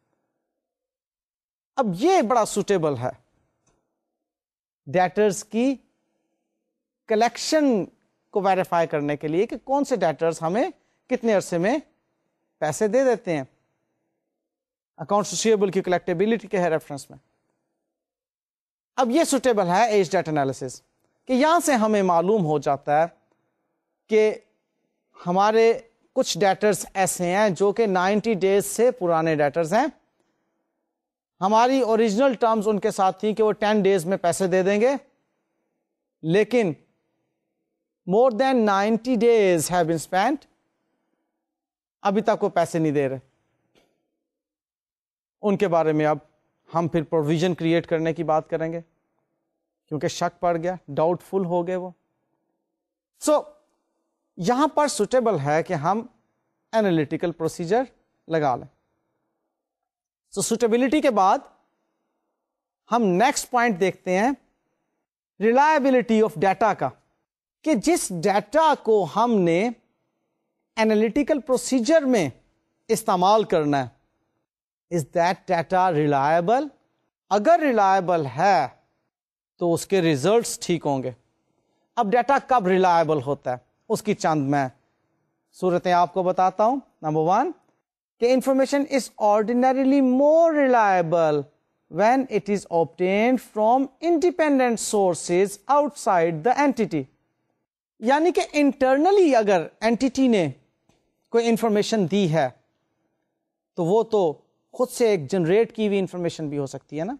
Speaker 1: اب یہ بڑا سوٹیبل ہے ڈیٹرز کی کلیکشن کو ویریفائی کرنے کے لیے کہ کون سے ڈیٹرز ہمیں کتنے عرصے میں پیسے دے دیتے ہیں اکاؤنٹس ریسیویبل کی کلیکٹیبلٹی کے ریفرنس میں. اب یہ سوٹیبل ہے ایج ڈیٹ انالیسز, کہ یہاں سے ہمیں معلوم ہو جاتا ہے کہ ہمارے کچھ ڈیٹرز ایسے ہیں جو کہ نائنٹی ڈیز سے پرانے ڈیٹرز ہیں. ہماری اوریجنل ٹرمز ان کے ساتھ تھی کہ وہ ٹین ڈیز میں پیسے دے دیں گے, لیکن more than ninety days have been spent, ابھی تک وہ پیسے نہیں دے رہے. ان کے بارے میں اب ہم پھر پروویژن کریٹ کرنے کی بات کریں گے کیونکہ شک پڑ گیا, ڈاؤٹ فل ہو گئے وہ. سو so, یہاں پر سوٹیبل ہے کہ ہم انالیٹیکل پروسیجر لگا لیں. سو سوٹیبلٹی کے بعد ہم نیکسٹ پوائنٹ دیکھتے ہیں ریلائبلٹی آف ڈیٹا کا, کہ جس ڈیٹا کو ہم نے انالیٹیکل پروسیجر میں استعمال کرنا ہے. Is that data reliable? اگر ریلائبل ہے تو اس کے ریزلٹس ٹھیک ہوں گے. اب ڈیٹا کب ریلائبل ہوتا ہے اس کی چند میں صورتیں آپ کو بتاتا ہوں. نمبر ون کہ information is ordinarily more reliable when it is obtained from independent sources outside the entity. یعنی کہ انٹرنلی اگر اینٹیٹی نے کوئی انفارمیشن دی ہے تو وہ تو خود سے ایک جنریٹ کی ہوئی انفارمیشن بھی ہو سکتی ہے نا.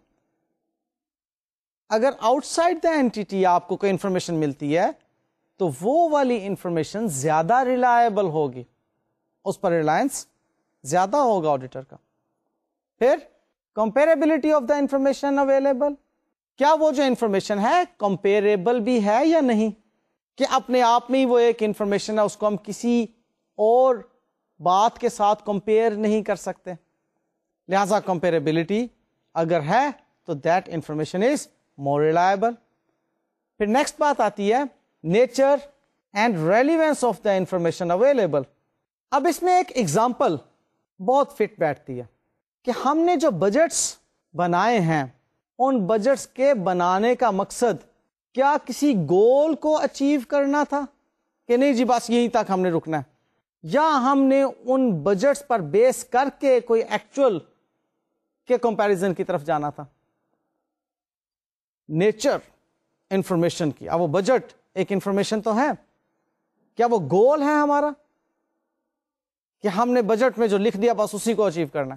Speaker 1: اگر آؤٹ سائڈ دا اینٹیٹی آپ کو کوئی انفارمیشن ملتی ہے تو وہ والی انفارمیشن زیادہ ریلائبل ہوگی, اس پر ریلائنس زیادہ ہوگا آڈیٹر کا. پھر comparability of the information available, کیا وہ جو انفارمیشن ہے کمپیریبل بھی ہے یا نہیں, کہ اپنے آپ میں ہی وہ ایک انفارمیشن ہے, اس کو ہم کسی اور بات کے ساتھ کمپیئر نہیں کر سکتے. لہذا کمپیریبلٹی اگر ہے تو that information is more reliable. پھر نیکسٹ بات آتی ہے nature and relevance of the information available. اب اس میں ایک ایگزامپل بہت فٹ بیٹھتی ہے کہ ہم نے جو بجٹس بنائے ہیں ان بجٹس کے بنانے کا مقصد کیا کسی گول کو اچیو کرنا تھا کہ نہیں جی بس یہیں تک ہم نے رکنا ہے, یا ہم نے ان بجٹس پر بیس کر کے کوئی ایکچوئل کے کمپیریزن کی طرف جانا تھا. نیچر انفارمیشن کی, اب وہ بجٹ ایک انفارمیشن تو ہے, کیا وہ گول ہے ہمارا کہ ہم نے بجٹ میں جو لکھ دیا بس اسی کو اچیو کرنا ہے.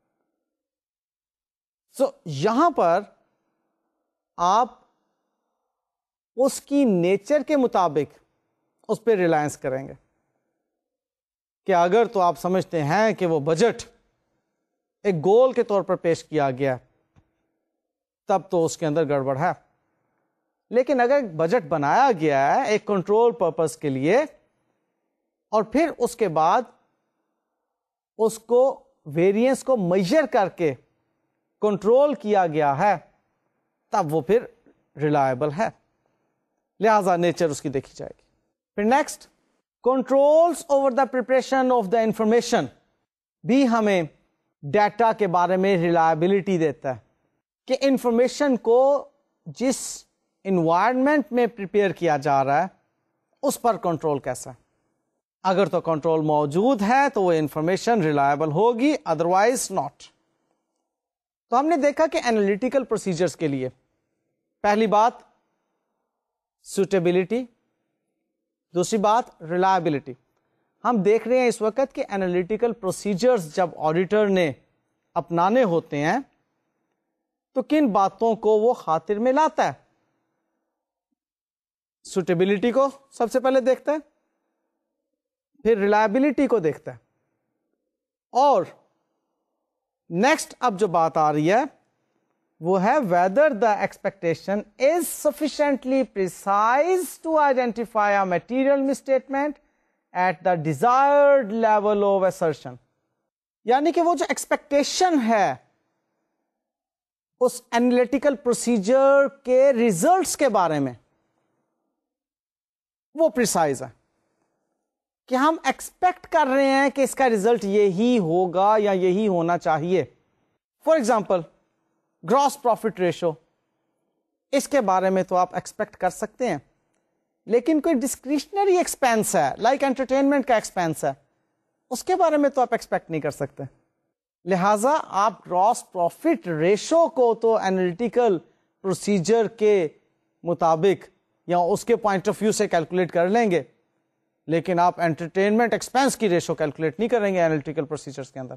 Speaker 1: سو so, یہاں پر آپ اس کی نیچر کے مطابق اس پہ ریلائنس کریں گے کہ اگر تو آپ سمجھتے ہیں کہ وہ بجٹ ایک گول کے طور پر پیش کیا گیا تب تو اس کے اندر گڑبڑ ہے. لیکن اگر بجٹ بنایا گیا ہے ایک کنٹرول پرپز کے لیے اور پھر اس کے بعد اس کو ویریئنس کو میجر کر کے کنٹرول کیا گیا ہے تب وہ پھر ریلائبل ہے, لہذا نیچر اس کی دیکھی جائے گی. پھر next controls over the preparation of the information بھی ہمیں ڈیٹا کے بارے میں ریلائبلٹی دیتا ہے کہ انفارمیشن کو جس انوائرمنٹ میں پریپیئر کیا جا رہا ہے اس پر کنٹرول کیسا ہے. اگر تو کنٹرول موجود ہے تو وہ انفارمیشن ریلائبل ہوگی, ادروائز ناٹ. تو ہم نے دیکھا کہ انالیٹیکل پروسیجرز کے لیے پہلی بات سوٹیبلٹی, دوسری بات ریلائبلٹی. ہم دیکھ رہے ہیں اس وقت کہ انالیٹیکل پروسیجرز جب آڈیٹر نے اپنانے ہوتے ہیں تو کن باتوں کو وہ خاطر میں لاتا ہے. سوٹیبلٹی کو سب سے پہلے دیکھتا ہے, پھر ریلائبلٹی کو دیکھتا ہے, اور نیکسٹ اب جو بات آ رہی ہے وہ ہے whether the expectation is sufficiently precise to identify a material misstatement at the desired level of assertion. یعنی کہ وہ جو ایکسپیکٹیشن ہے اس انالیٹیکل پروسیجر کے ریزلٹس کے بارے میں وہ پریسائز ہے کہ ہم ایکسپیکٹ کر رہے ہیں کہ اس کا ریزلٹ یہی ہوگا یا یہی ہونا چاہیے. For example gross profit ratio, اس کے بارے میں تو آپ ایکسپیکٹ کر سکتے ہیں, لیکن کوئی ڈسکریشنری ایکسپینس ہے لائک انٹرٹینمنٹ کا ایکسپینس ہے, اس کے بارے میں تو آپ ایکسپیکٹ نہیں کر سکتے. لہذا آپ گراس پروفٹ ریشو کو تو انالیٹیکل پروسیجر کے مطابق یا اس کے پوائنٹ آف ویو سے کیلکولیٹ کر لیں گے, لیکن آپ انٹرٹینمنٹ ایکسپینس کی ریشو کیلکولیٹ نہیں کریں گے انالیٹیکل پروسیجرز کے اندر.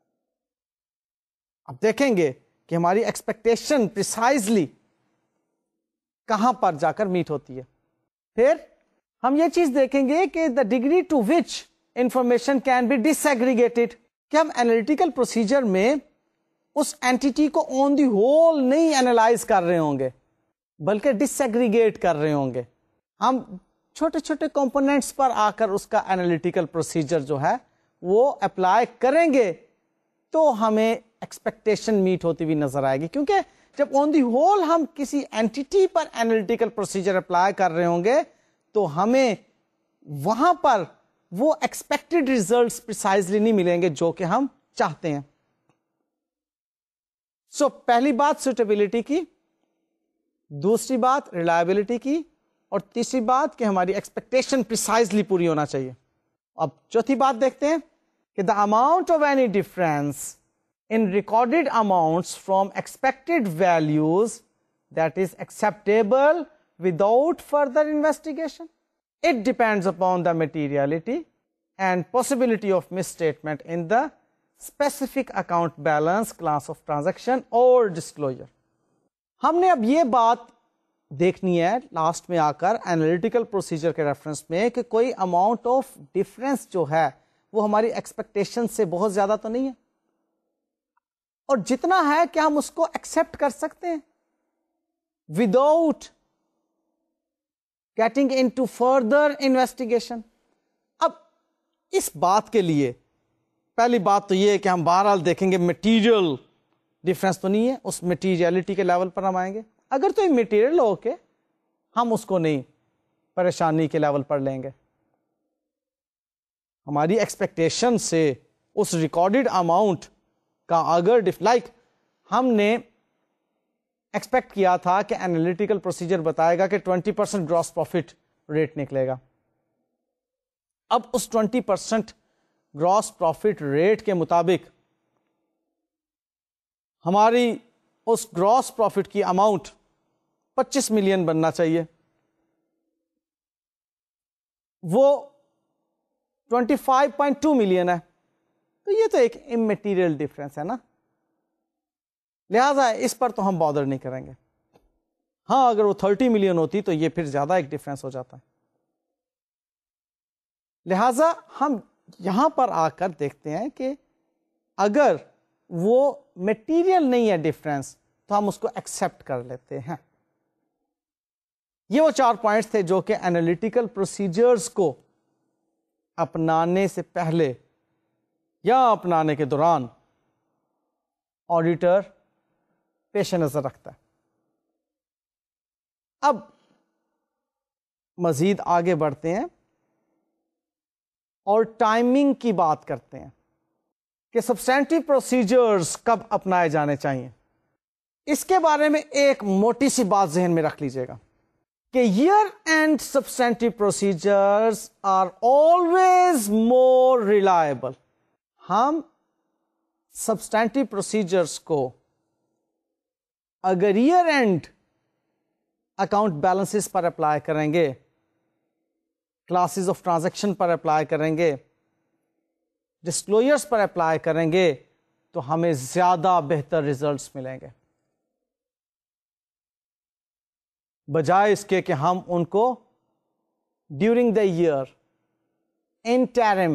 Speaker 1: اب دیکھیں گے کہ ہماری ایکسپیکٹیشن پریسائزلی کہاں پر جا کر میٹ ہوتی ہے. پھر ہم یہ چیز دیکھیں گے کہ the degree to which information can be disaggregated, کہ ہم انالیٹیکل پروسیجر میں اس اینٹیٹی کو آن دی ہول نہیں اینالائز کر رہے ہوں گے بلکہ ڈس ایگریگیٹ کر رہے ہوں گے. ہم چھوٹے چھوٹے کمپوننٹس پر آ کر اس کا انالیٹیکل پروسیجر جو ہے وہ اپلائی کریں گے تو ہمیں ایکسپیکٹیشن میٹ ہوتی ہوئی نظر آئے گی, کیونکہ جب آن دی ہول ہم کسی اینٹیٹی پر انالیٹیکل پروسیجر اپلائی کر رہے ہوں گے تو ہمیں وہاں پر وہ ایکسپیکٹڈ ریزلٹس پریسائزلی نہیں ملیں گے جو کہ ہم چاہتے ہیں. سو so, پہلی بات سوٹیبلٹی کی, دوسری بات ریلائبلٹی کی, اور تیسری بات کہ ہماری ایکسپیکٹیشن پریسائزلی پوری ہونا چاہیے. اب چوتھی بات دیکھتے ہیں کہ the amount of any difference in recorded amounts from expected values that is acceptable without further investigation. It depends upon the materiality and possibility of misstatement in the specific account balance, class of transaction or disclosure. ہم نے اب یہ بات دیکھنی ہے لاسٹ میں آ کر انالیٹیکل پروسیجر کے ریفرنس میں کہ کوئی اماؤنٹ آف ڈفرینس جو ہے وہ ہماری ایکسپیکٹیشن سے بہت زیادہ تو نہیں ہے, اور جتنا ہے کہ ہم اس کو ایکسپٹ کر سکتے ہیں without getting into further investigation. اب اس بات کے لیے پہلی بات تو یہ ہے کہ ہم بہرحال دیکھیں گے میٹیریل ڈفرینس تو نہیں ہے, اس میٹیریلٹی کے لیول پر ہم آئیں گے. اگر تو یہ میٹیریل ہو کے ہم اس کو نہیں پریشانی کے لیول پر لیں گے, ہماری ایکسپیکٹیشن سے اس ریکارڈڈ اماؤنٹ کا اگر لائک ہم نے ایکسپیکٹ کیا تھا کہ انالیٹیکل پروسیجر بتائے گا کہ twenty percent gross profit rate نکلے گا. اب اس twenty percent gross profit rate کے مطابق ہماری اس گراس پروفٹ کی اماؤنٹ پچیس ملین بننا چاہیے, وہ twenty five point two million ہے, تو یہ تو ایک اممیٹیریل ڈفرینس ہے نا, لہذا اس پر تو ہم بادر نہیں کریں گے. ہاں اگر وہ تھرٹی ملین ہوتی تو یہ پھر زیادہ ایک ڈفرینس ہو جاتا ہے. لہذا ہم یہاں پر آ کر دیکھتے ہیں کہ اگر وہ میٹیریل نہیں ہے ڈفرینس تو ہم اس کو ایکسپٹ کر لیتے ہیں. یہ وہ چار پوائنٹس تھے جو کہ انالیٹیکل پروسیجرز کو اپنانے سے پہلے یا اپنانے کے دوران آڈیٹر پیش نظر رکھتا ہے. اب مزید آگے بڑھتے ہیں اور ٹائمنگ کی بات کرتے ہیں کہ سبسٹینٹیو پروسیجرز کب اپنائے جانے چاہیے. اس کے بارے میں ایک موٹی سی بات ذہن میں رکھ لیجئے گا کہ year end substantive procedures are always more reliable. ہم سبسٹینٹیو پروسیجرز کو اگر ایئر اینڈ اکاؤنٹ بیلنسز پر اپلائی کریں گے, کلاسز آف ٹرانزیکشن پر اپلائی کریں گے, ڈسکلوجرز پر اپلائی کریں گے, تو ہمیں زیادہ بہتر ریزلٹس ملیں گے بجائے اس کے کہ ہم ان کو during the year interim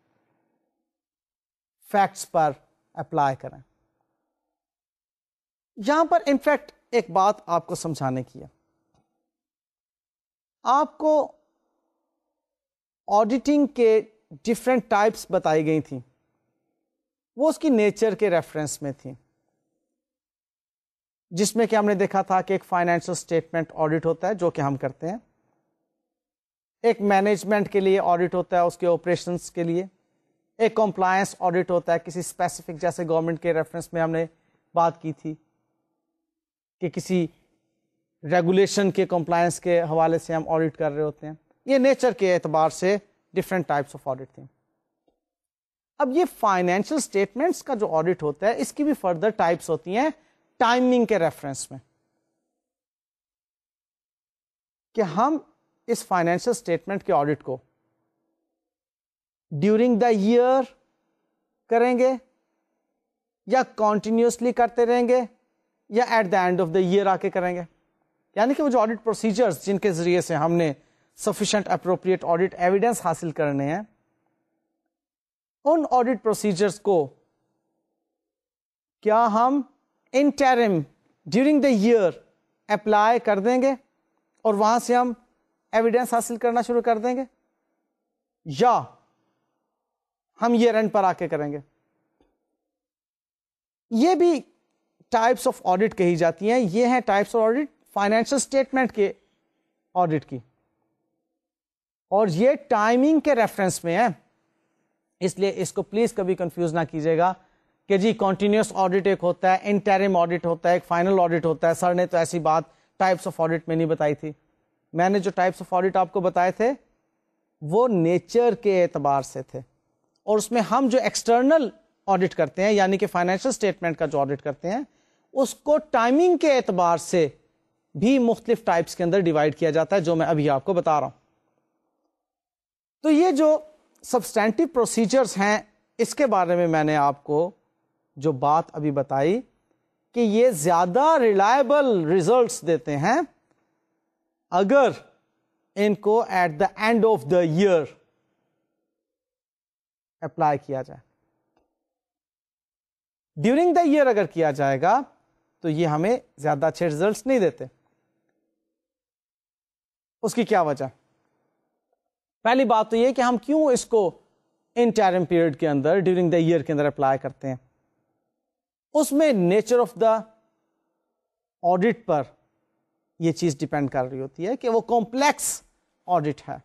Speaker 1: facts پر اپلائی کریں. یہاں پر انفیکٹ ایک بات آپ کو سمجھانے کی ہے. آپ کو آڈیٹنگ کے ڈفرینٹ ٹائپس بتائی گئی تھیں, وہ اس کی نیچر کے ریفرنس میں تھیں, جس میں کہ ہم نے دیکھا تھا کہ ایک فائنینشل اسٹیٹمنٹ آڈٹ ہوتا ہے جو کہ ہم کرتے ہیں, ایک مینجمنٹ کے لیے آڈٹ ہوتا ہے اس کے آپریشنس کے لیے, ایک کمپلائنس آڈٹ ہوتا ہے کسی اسپیسیفک, جیسے گورنمنٹ کے ریفرنس میں ہم نے بات کی تھی کہ کسی ریگولیشن کے کمپلائنس کے حوالے سے ہم آڈٹ کر رہے ہوتے ہیں. یہ نیچر کے اعتبار سے ڈفرینٹ ٹائپس آف آڈٹ تھے. اب یہ فائنینشیل اسٹیٹمنٹس کا جو آڈٹ ہوتا ہے اس کی بھی فردر ٹائپس ہوتی ہیں ٹائمنگ کے ریفرنس میں, کہ ہم اس فائنینشیل اسٹیٹمنٹ کے آڈٹ کو ڈیورنگ دا ایئر کریں گے یا کنٹینیوسلی کرتے رہیں گے یا at the end of the year آ کے کریں گے. یعنی کہ وہ جو آڈٹ پروسیجرز جن کے ذریعے سے ہم نے سفیشینٹ اپروپریٹ آڈٹ ایویڈنس حاصل کرنے ہیں, ان آڈٹ پروسیجرز کو کیا ہم interim during the year apply کر دیں گے اور وہاں سے ہم ایویڈنس حاصل کرنا شروع کر دیں گے, یا ہم ایئر اینڈ پر آ کے کریں گے. یہ بھی ٹائپس آف آڈٹ کہی جاتی ہیں. یہ ہیں types of audit financial statement کے آڈٹ کی. اور یہ ٹائمنگ کے ریفرنس میں ہے، اس لیے اس کو پلیز کبھی کنفیوز نہ کیجیے گا کہ جی کنٹینیوس آڈٹ ایک ہوتا ہے، انٹرم آڈٹ ہوتا ہے، ایک فائنل آڈٹ ہوتا ہے. سر نے تو ایسی بات ٹائپس آف آڈٹ میں نہیں بتائی تھی. میں نے جو ٹائپس آف آڈٹ آپ کو بتائے تھے وہ نیچر کے اعتبار سے تھے، اور اس میں ہم جو ایکسٹرنل آڈٹ کرتے ہیں یعنی کہ فائنینشیل اسٹیٹمنٹ کا جو آڈٹ کرتے ہیں اس کو ٹائمنگ کے اعتبار سے بھی مختلف ٹائپس کے اندر ڈیوائڈ کیا جاتا ہے، جو میں ابھی آپ کو بتا رہا ہوں. تو یہ جو سبسٹینٹیو پروسیجرز ہیں اس کے بارے میں میں نے آپ کو جو بات ابھی بتائی کہ یہ زیادہ ریلائبل ریزلٹس دیتے ہیں اگر ان کو at the end of the year apply کیا جائے. ڈیورنگ دا ایئر اگر کیا جائے گا تو یہ ہمیں زیادہ اچھے ریزلٹس نہیں دیتے. اس کی کیا وجہ؟ پہلی بات تو یہ کہ ہم کیوں اس کو انٹرم پیریڈ کے اندر ڈیورنگ دا ایئر کے اندر اپلائی کرتے ہیں. اس میں نیچر آف دا آڈٹ پر یہ چیز ڈیپینڈ کر رہی ہوتی ہے کہ وہ کمپلیکس آڈٹ ہے،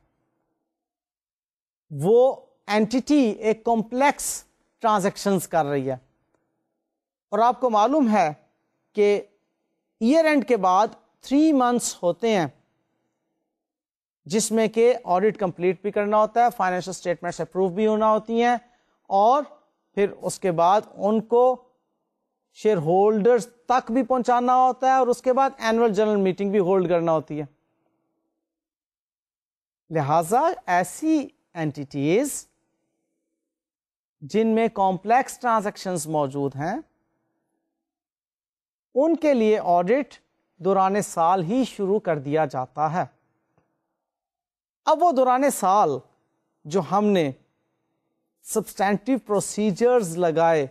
Speaker 1: وہ اینٹیٹی ایک کمپلیکس ٹرانزیکشنز کر رہی ہے. اور آپ کو معلوم ہے کہ ایئر اینڈ کے بعد تھری منتھس ہوتے ہیں جس میں کہ آڈٹ کمپلیٹ بھی کرنا ہوتا ہے، فائنینشیل اسٹیٹمنٹس اپروو بھی ہونا ہوتی ہیں، اور پھر اس کے بعد ان کو شیئر ہولڈرز تک بھی پہنچانا ہوتا ہے، اور اس کے بعد اینول جنرل میٹنگ بھی ہولڈ کرنا ہوتی ہے. لہذا ایسی اینٹیٹیز جن میں کمپلیکس ٹرانزیکشنز موجود ہیں ان کے لیے آڈٹ دوران سال ہی شروع کر دیا جاتا ہے. اب وہ دوران سال جو ہم نے سبسٹینٹیو پروسیجرز لگائے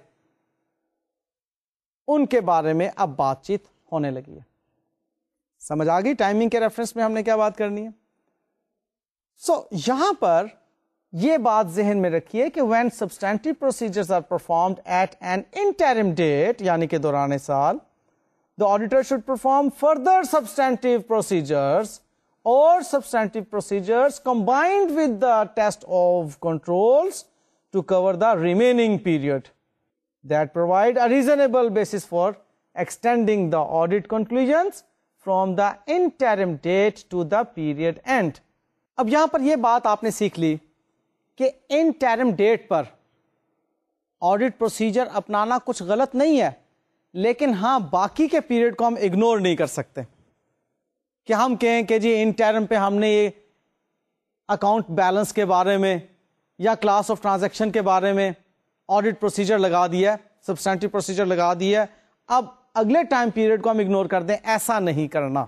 Speaker 1: ان کے بارے میں اب بات چیت ہونے لگی ہے. سمجھ آ گئی ٹائمنگ کے ریفرنس میں ہم نے کیا بات کرنی ہے؟ سو so, یہاں پر یہ بات ذہن میں رکھیے کہ when substantive procedures are performed at an interim date یعنی کہ دوران سال the auditor should perform further substantive procedures or substantive procedures combined with the test of controls to cover the remaining period that provide a reasonable basis for extending the audit conclusions from the interim date to the period end. اب یہاں پر یہ بات آپ نے سیکھ لی کہ انٹرم ڈیٹ پر آڈٹ پروسیجر اپنانا کچھ غلط نہیں ہے، لیکن ہاں باقی کے پیریڈ کو ہم اگنور نہیں کر سکتے کہ ہم کہیں کہ جی انٹرم پہ ہم نے یہ اکاؤنٹ بیلنس کے بارے میں یا کلاس آف ٹرانزیکشن کے بارے میں آڈٹ پروسیجر لگا دیا، سبسٹینٹیو پروسیجر لگا دیا، اب اگلے ٹائم پیریڈ کو ہم اگنور کر دیں. ایسا نہیں کرنا.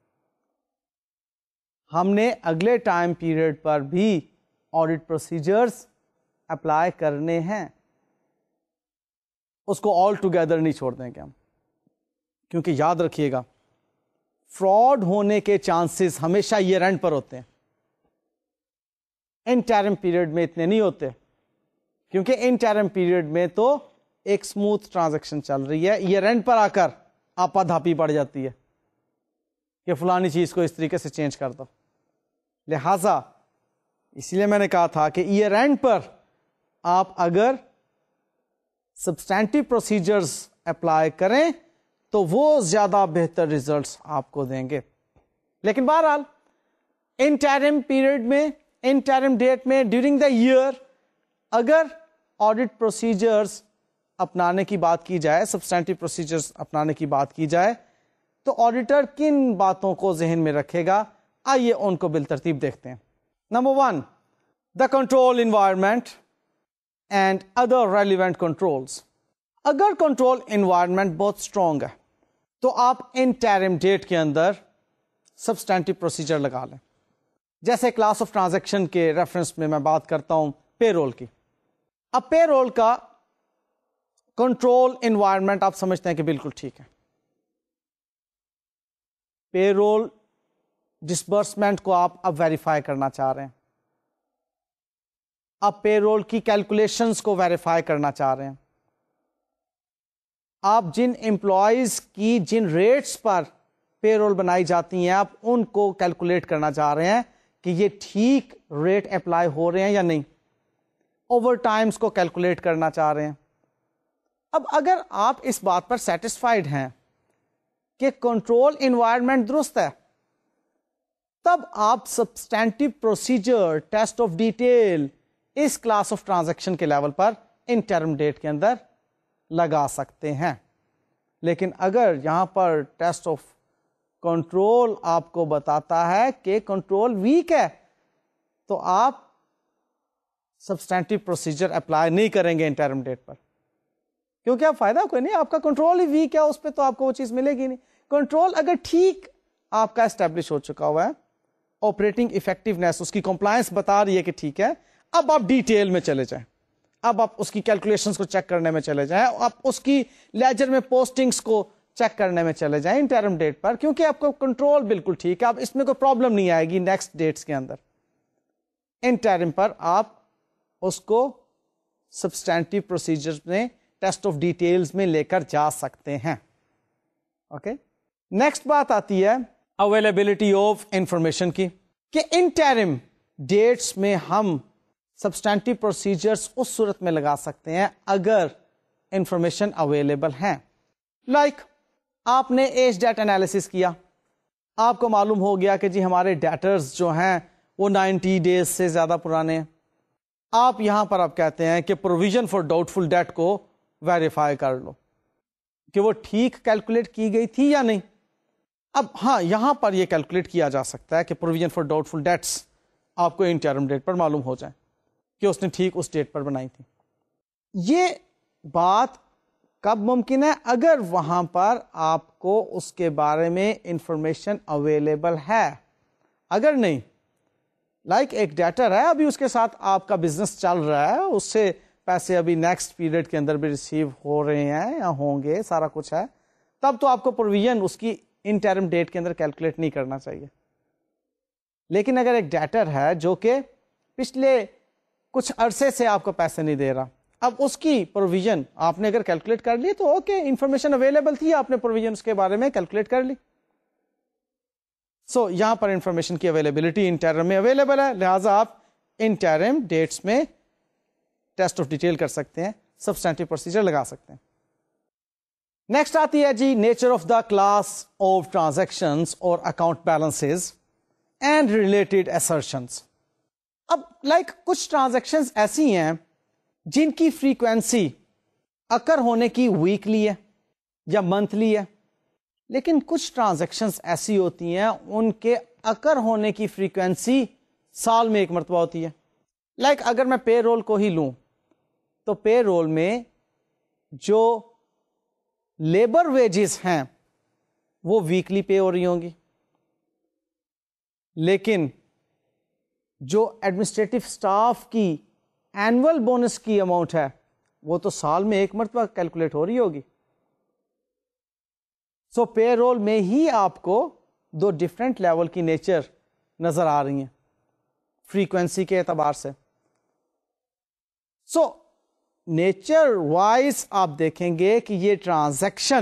Speaker 1: ہم نے اگلے ٹائم پیریڈ پر بھی آڈٹ پروسیجرز اپلائی کرنے ہیں، اس کو آل ٹوگیدر نہیں چھوڑ دیں گے ہم، کیونکہ یاد رکھیے گا فراڈ ہونے کے چانسز ہمیشہ ایئر اینڈ پر ہوتے ہیں، انٹرم پیریڈ میں اتنے نہیں ہوتے، کیونکہ انٹرم پیریڈ میں تو ایک سموتھ ٹرانزیکشن چل رہی ہے، ایئر اینڈ پر آ کر آپا دھاپی پڑ جاتی ہے کہ فلانی چیز کو اس طریقے سے چینج کر دو. لہذا اسی لیے میں نے کہا تھا کہ ایئر اینڈ پر آپ اگر سبسٹینٹیو پروسیجرز اپلائی کریں تو وہ زیادہ بہتر ریزلٹس آپ کو دیں گے. لیکن بہرحال انٹرم پیریڈ میں، انٹرم ڈیٹ میں، ڈیورنگ دا ایئر اگر آڈٹ پروسیجرز اپنانے کی بات کی جائے، سبسٹینٹیو پروسیجرز اپنانے کی بات کی جائے تو آڈیٹر کن باتوں کو ذہن میں رکھے گا؟ آئیے ان کو بالترتیب دیکھتے ہیں. Number one, the control environment and other relevant controls. اگر کنٹرول انوائرمنٹ بہت اسٹرانگ ہے تو آپ انٹرم ڈیٹ کے اندر سبسٹینٹیو پروسیجر لگا لیں. جیسے کلاس آف ٹرانزیکشن کے ریفرنس میں میں بات کرتا ہوں پے رول کی. اب پے رول کا کنٹرول انوائرمنٹ آپ سمجھتے ہیں کہ بالکل ٹھیک ہے. پے رول ڈسبرسمنٹ کو آپ اب ویریفائی کرنا چاہ رہے ہیں، آپ پے رول کی کیلکولیشنز کو ویریفائی کرنا چاہ رہے ہیں، آپ جن امپلائیز کی جن ریٹس پر پے رول بنائی جاتی ہیں آپ ان کو کیلکولیٹ کرنا چاہ رہے ہیں کہ یہ ٹھیک ریٹ اپلائی ہو رہے ہیں یا نہیں، اوور ٹائمز کو کیلکولیٹ کرنا چاہ رہے ہیں. اب اگر آپ اس بات پر سیٹسفائیڈ ہیں کہ کنٹرول انوائرمنٹ درست ہے، تب آپ substantive procedure test of detail اس کلاس آف ٹرانزیکشن کے لیول پر انٹرم ڈیٹ کے اندر لگا سکتے ہیں. لیکن اگر یہاں پر ٹیسٹ آف کنٹرول آپ کو بتاتا ہے کہ کنٹرول ویک ہے، تو آپ سبسٹینٹیو پروسیجر اپلائی نہیں کریں گے انٹرم ڈیٹ پر، کیونکہ آپ فائدہ کوئی نہیں، آپ کا کنٹرول ہی ویک ہے، اس پہ تو آپ کو وہ چیز ملے گی نہیں. کنٹرول اگر ٹھیک آپ کا اسٹیبلش ہو چکا ہوا ہے، آپریٹنگ افیکٹونیس اس کی کمپلائنس بتا رہی ہے کہ ٹھیک ہے، اب آپ ڈیٹیل میں چلے جائیں، اب آپ اس کی کیلکولیشنز کو چیک کرنے میں چلے جائیں، آپ اس کی لیجر میں پوسٹنگز کو چیک کرنے میں چلے جائیں انٹرم ڈیٹ پر، کیونکہ آپ کو کنٹرول بالکل ٹھیک ہے، اب اس میں کوئی پرابلم نہیں آئے گی نیکسٹ ڈیٹس کے اندر. انٹرم پر آپ اس کو سبسٹینٹیو پروسیجرز میں ٹیسٹ آف ڈیٹیلز میں لے کر جا سکتے ہیں. اوکے، نیکسٹ بات آتی ہے اویلیبلٹی آف انفارمیشن کی، کہ انٹرم ڈیٹس میں ہم سبسٹینٹیو پروسیجرز اس صورت میں لگا سکتے ہیں اگر انفارمیشن اویلیبل ہیں. لائک آپ نے ایج ڈیٹ انالیسس کیا، آپ کو معلوم ہو گیا کہ جی ہمارے ڈیٹرز جو ہیں وہ نائنٹی ڈیز سے زیادہ پرانے ہیں. آپ یہاں پر آپ کہتے ہیں کہ provision for doubtful debt کو ویریفائی کر لو کہ وہ ٹھیک کیلکولیٹ کی گئی تھی یا نہیں. اب ہاں یہاں پر یہ کیلکولیٹ کیا جا سکتا ہے کہ provision for doubtful debts آپ کو انٹرم ڈیٹ پر معلوم ہو جائے کہ اس نے ٹھیک اس ڈیٹ پر بنائی تھی. یہ بات کب ممکن ہے؟ اگر وہاں پر آپ کو اس کے بارے میں انفارمیشن اویلیبل ہے. اگر نہیں، لائک like ایک ڈیٹر ہے، ابھی اس کے ساتھ آپ کا بزنس چل رہا ہے، اس سے پیسے ابھی نیکسٹ پیریڈ کے اندر بھی ریسیو ہو رہے ہیں یا ہوں گے، سارا کچھ ہے، تب تو آپ کو پروویژن اس کی انٹرم ڈیٹ کے اندر کیلکولیٹ نہیں کرنا چاہیے. لیکن اگر ایک ڈیٹر ہے جو کہ پچھلے کچھ عرصے سے آپ کو پیسے نہیں دے رہا، اب اس کی پروویژن آپ نے اگر کیلکولیٹ کر لی تو اوکے، انفارمیشن اویلیبل تھی، آپ نے پروویژن کے بارے میں کیلکولیٹ کر لی. سو so, یہاں پر انفارمیشن کی اویلیبلٹی انٹرم میں اویلیبل ہے، لہٰذا آپ انٹرم ڈیٹس میں ٹیسٹ آف ڈیٹیل کر سکتے ہیں، سبسٹینٹیو پروسیجر لگا سکتے ہیں. نیکسٹ آتی ہے جی nature of the class of transactions اور account balances and related assertions. اب لائک like, کچھ ٹرانزیکشنز ایسی ہیں جن کی فریکوینسی اکر ہونے کی ویکلی ہے یا منتھلی ہے، لیکن کچھ ٹرانزیکشنز ایسی ہوتی ہیں ان کے اکر ہونے کی فریکوینسی سال میں ایک مرتبہ ہوتی ہے. لائک like, اگر میں پے رول کو ہی لوں تو پے رول میں جو لیبر ویجز ہیں وہ ویکلی پے ہو رہی ہوں گی، لیکن جو ایڈمنسٹریٹو سٹاف کی اینول بونس کی اماؤنٹ ہے وہ تو سال میں ایک مرتبہ کیلکولیٹ ہو رہی ہوگی. سو پے رول میں ہی آپ کو دو ڈفرینٹ لیول کی نیچر نظر آ رہی ہیں فریکوینسی کے اعتبار سے. سو نیچر وائز آپ دیکھیں گے کہ یہ ٹرانزیکشن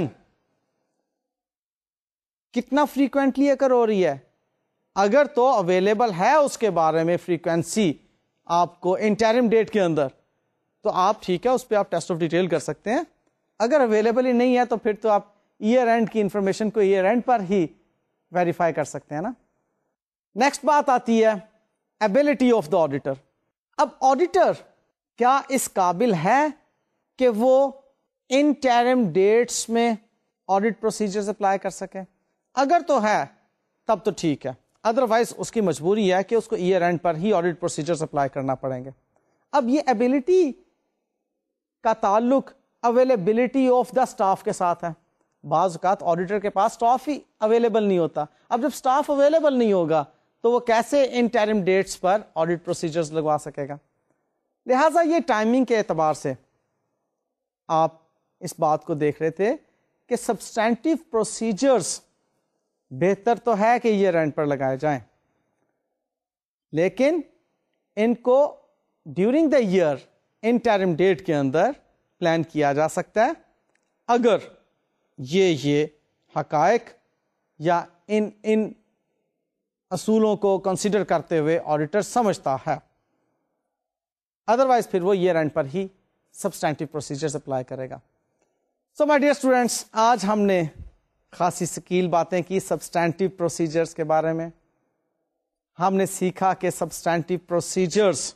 Speaker 1: کتنا فریکوینٹلی اکر ہو رہی ہے. اگر تو اویلیبل ہے اس کے بارے میں فریکوینسی آپ کو انٹرم ڈیٹ کے اندر، تو آپ ٹھیک ہے اس پہ آپ ٹیسٹ آف ڈیٹیل کر سکتے ہیں. اگر اویلیبل ہی نہیں ہے تو پھر تو آپ ایئر اینڈ کی انفارمیشن کو ایئر اینڈ پر ہی ویریفائی کر سکتے ہیں نا. نیکسٹ بات آتی ہے ایبلٹی آف دا آڈیٹر. اب آڈیٹر کیا اس قابل ہے کہ وہ انٹرم ڈیٹس میں آڈٹ پروسیجرز اپلائی کر سکے؟ اگر تو ہے تب تو ٹھیک ہے، ادروائز اس کی مجبوری ہے کہ اس کو ایئر اینڈ پر ہی آڈٹ پروسیجرز اپلائی کرنا پڑیں گے. اب یہ ایبلٹی کا تعلق اویلیبلٹی آف دا اسٹاف کے ساتھ ہے. بعض اوقات آڈیٹر کے پاس اسٹاف ہی اویلیبل نہیں ہوتا. اب جب اسٹاف اویلیبل نہیں ہوگا تو وہ کیسے انٹرم ڈیٹس پر آڈٹ پروسیجرز لگوا سکے گا؟ لہٰذا یہ ٹائمنگ کے اعتبار سے آپ اس بات کو دیکھ رہے تھے کہ سبسٹینٹیو پروسیجرز بہتر تو ہے کہ ایئر اینڈ پر لگائے جائیں، لیکن ان کو during the year interim date کے اندر پلان کیا جا سکتا ہے اگر یہ یہ حقائق یا ان ان اصولوں کو کنسیڈر کرتے ہوئے آڈیٹر سمجھتا ہے. ادروائز پھر وہ ایئر اینڈ پر ہی سبسٹینٹیو پروسیجرز اپلائی کرے گا. سو مائی ڈیئر اسٹوڈینٹس, آج ہم نے خاصی سکیل باتیں کی سبسٹینٹیو پروسیجرز کے بارے میں. ہم نے سیکھا کہ سبسٹینٹیو پروسیجرز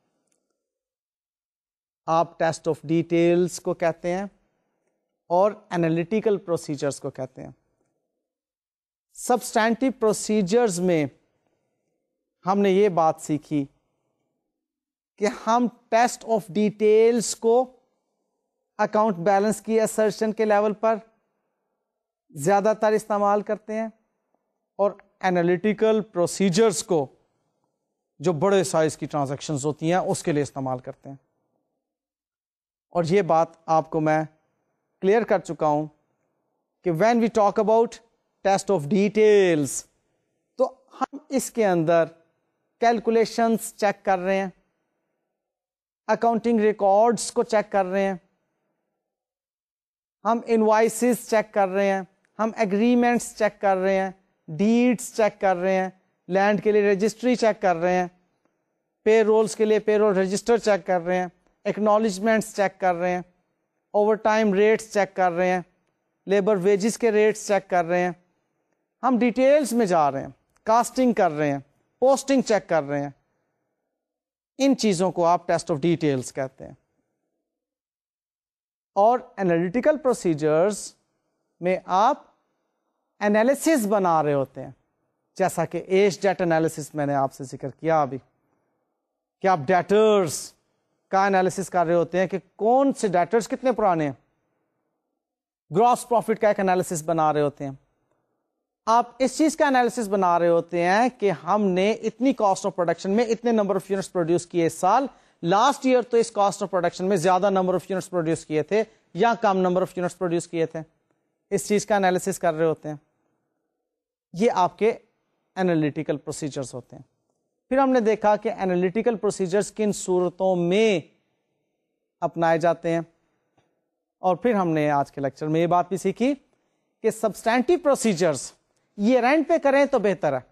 Speaker 1: آپ ٹیسٹ آف ڈیٹیلز کو کہتے ہیں اور انالیٹیکل پروسیجرز کو کہتے ہیں. سبسٹینٹیو پروسیجرز میں ہم نے یہ بات سیکھی کہ ہم ٹیسٹ آف ڈیٹیلز کو اکاؤنٹ بیلنس کی اسرشن کے لیول پر زیادہ تر استعمال کرتے ہیں اور انالیٹیکل پروسیجرز کو جو بڑے سائز کی ٹرانزیکشنز ہوتی ہیں اس کے لیے استعمال کرتے ہیں. اور یہ بات آپ کو میں کلیئر کر چکا ہوں کہ when we talk about test of details تو ہم اس کے اندر کیلکولیشنز چیک کر رہے ہیں, اکاؤنٹنگ ریکارڈز کو چیک کر رہے ہیں, ہم انوائسز چیک کر رہے ہیں, ہم ایگریمنٹس چیک کر رہے ہیں, ڈیڈس چیک کر رہے ہیں, لینڈ کے لیے رجسٹری چیک کر رہے ہیں, پے رولز کے لیے پے رول رجسٹر چیک کر رہے ہیں, ایکنالجمنٹس چیک کر رہے ہیں, اوور ٹائم ریٹس چیک کر رہے ہیں, لیبر ویجز کے ریٹس چیک کر رہے ہیں. ہم ڈیٹیلز میں جا رہے ہیں, کاسٹنگ کر رہے ہیں, پوسٹنگ چیک کر رہے ہیں. ان چیزوں کو آپ ٹیسٹ آف ڈیٹیلز کہتے ہیں. اور انالیٹیکل پروسیجرز میں آپ انالیسس بنا رہے ہوتے ہیں, جیسا کہ ایج ڈیٹ انالیسس میں نے آپ سے ذکر کیا ابھی کہ آپ ڈیٹرز کا انالیسس کر رہے ہوتے ہیں کہ کون سے ڈیٹرز کتنے پرانے ہیں. گراس پروفٹ کا ایک انالیسس بنا رہے ہوتے ہیں. آپ اس چیز کا انالیسس بنا رہے ہوتے ہیں کہ ہم نے اتنی کاسٹ آف پروڈکشن میں اتنے نمبر آف یونٹس پروڈیوس کیے اس سال, لاسٹ ایئر تو اس کاسٹ آف پروڈکشن میں زیادہ نمبر آف یونٹس پروڈیوس کیے تھے یا کم نمبر آف یونٹس پروڈیوس کیے تھے. اس چیز کا انالیسس کر رہے ہوتے ہیں. یہ آپ کے انالیٹیکل پروسیجرز ہوتے ہیں. پھر ہم نے دیکھا کہ انالیٹیکل پروسیجرز کن صورتوں میں اپنائے جاتے ہیں, اور پھر ہم نے آج کے لیکچر میں یہ بات بھی سیکھی کہ سبسٹینٹیو پروسیجرز یہ رینٹ پہ کریں تو بہتر ہے.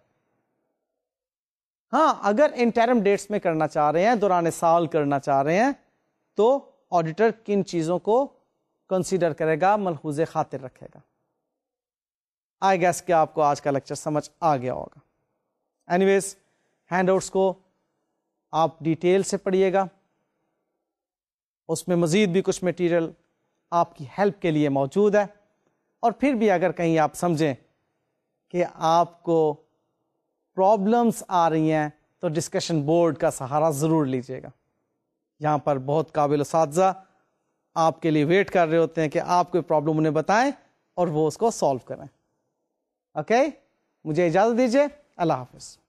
Speaker 1: ہاں, اگر انٹرم ڈیٹس میں کرنا چاہ رہے ہیں, دوران سال کرنا چاہ رہے ہیں, تو آڈیٹر کن چیزوں کو کنسیڈر کرے گا, ملحوظ خاطر رکھے گا. آئی گیس کہ آپ کو آج کا لیکچر سمجھ آ گیا ہوگا. اینی ویز, ہینڈ آؤٹس کو آپ ڈیٹیل سے پڑھیے گا, اس میں مزید بھی کچھ مٹیریل آپ کی ہیلپ کے لیے موجود ہے. اور پھر بھی اگر کہیں آپ سمجھیں کہ آپ کو پرابلمس آ رہی ہیں تو ڈسکشن بورڈ کا سہارا ضرور لیجیے گا. یہاں پر بہت قابل اساتذہ آپ کے لیے ویٹ کر رہے ہوتے ہیں کہ آپ کوئی پرابلم انہیں بتائیں اور وہ اس کو سالو کریں. اوکے, مجھے اجازت دیجیے. اللہ حافظ.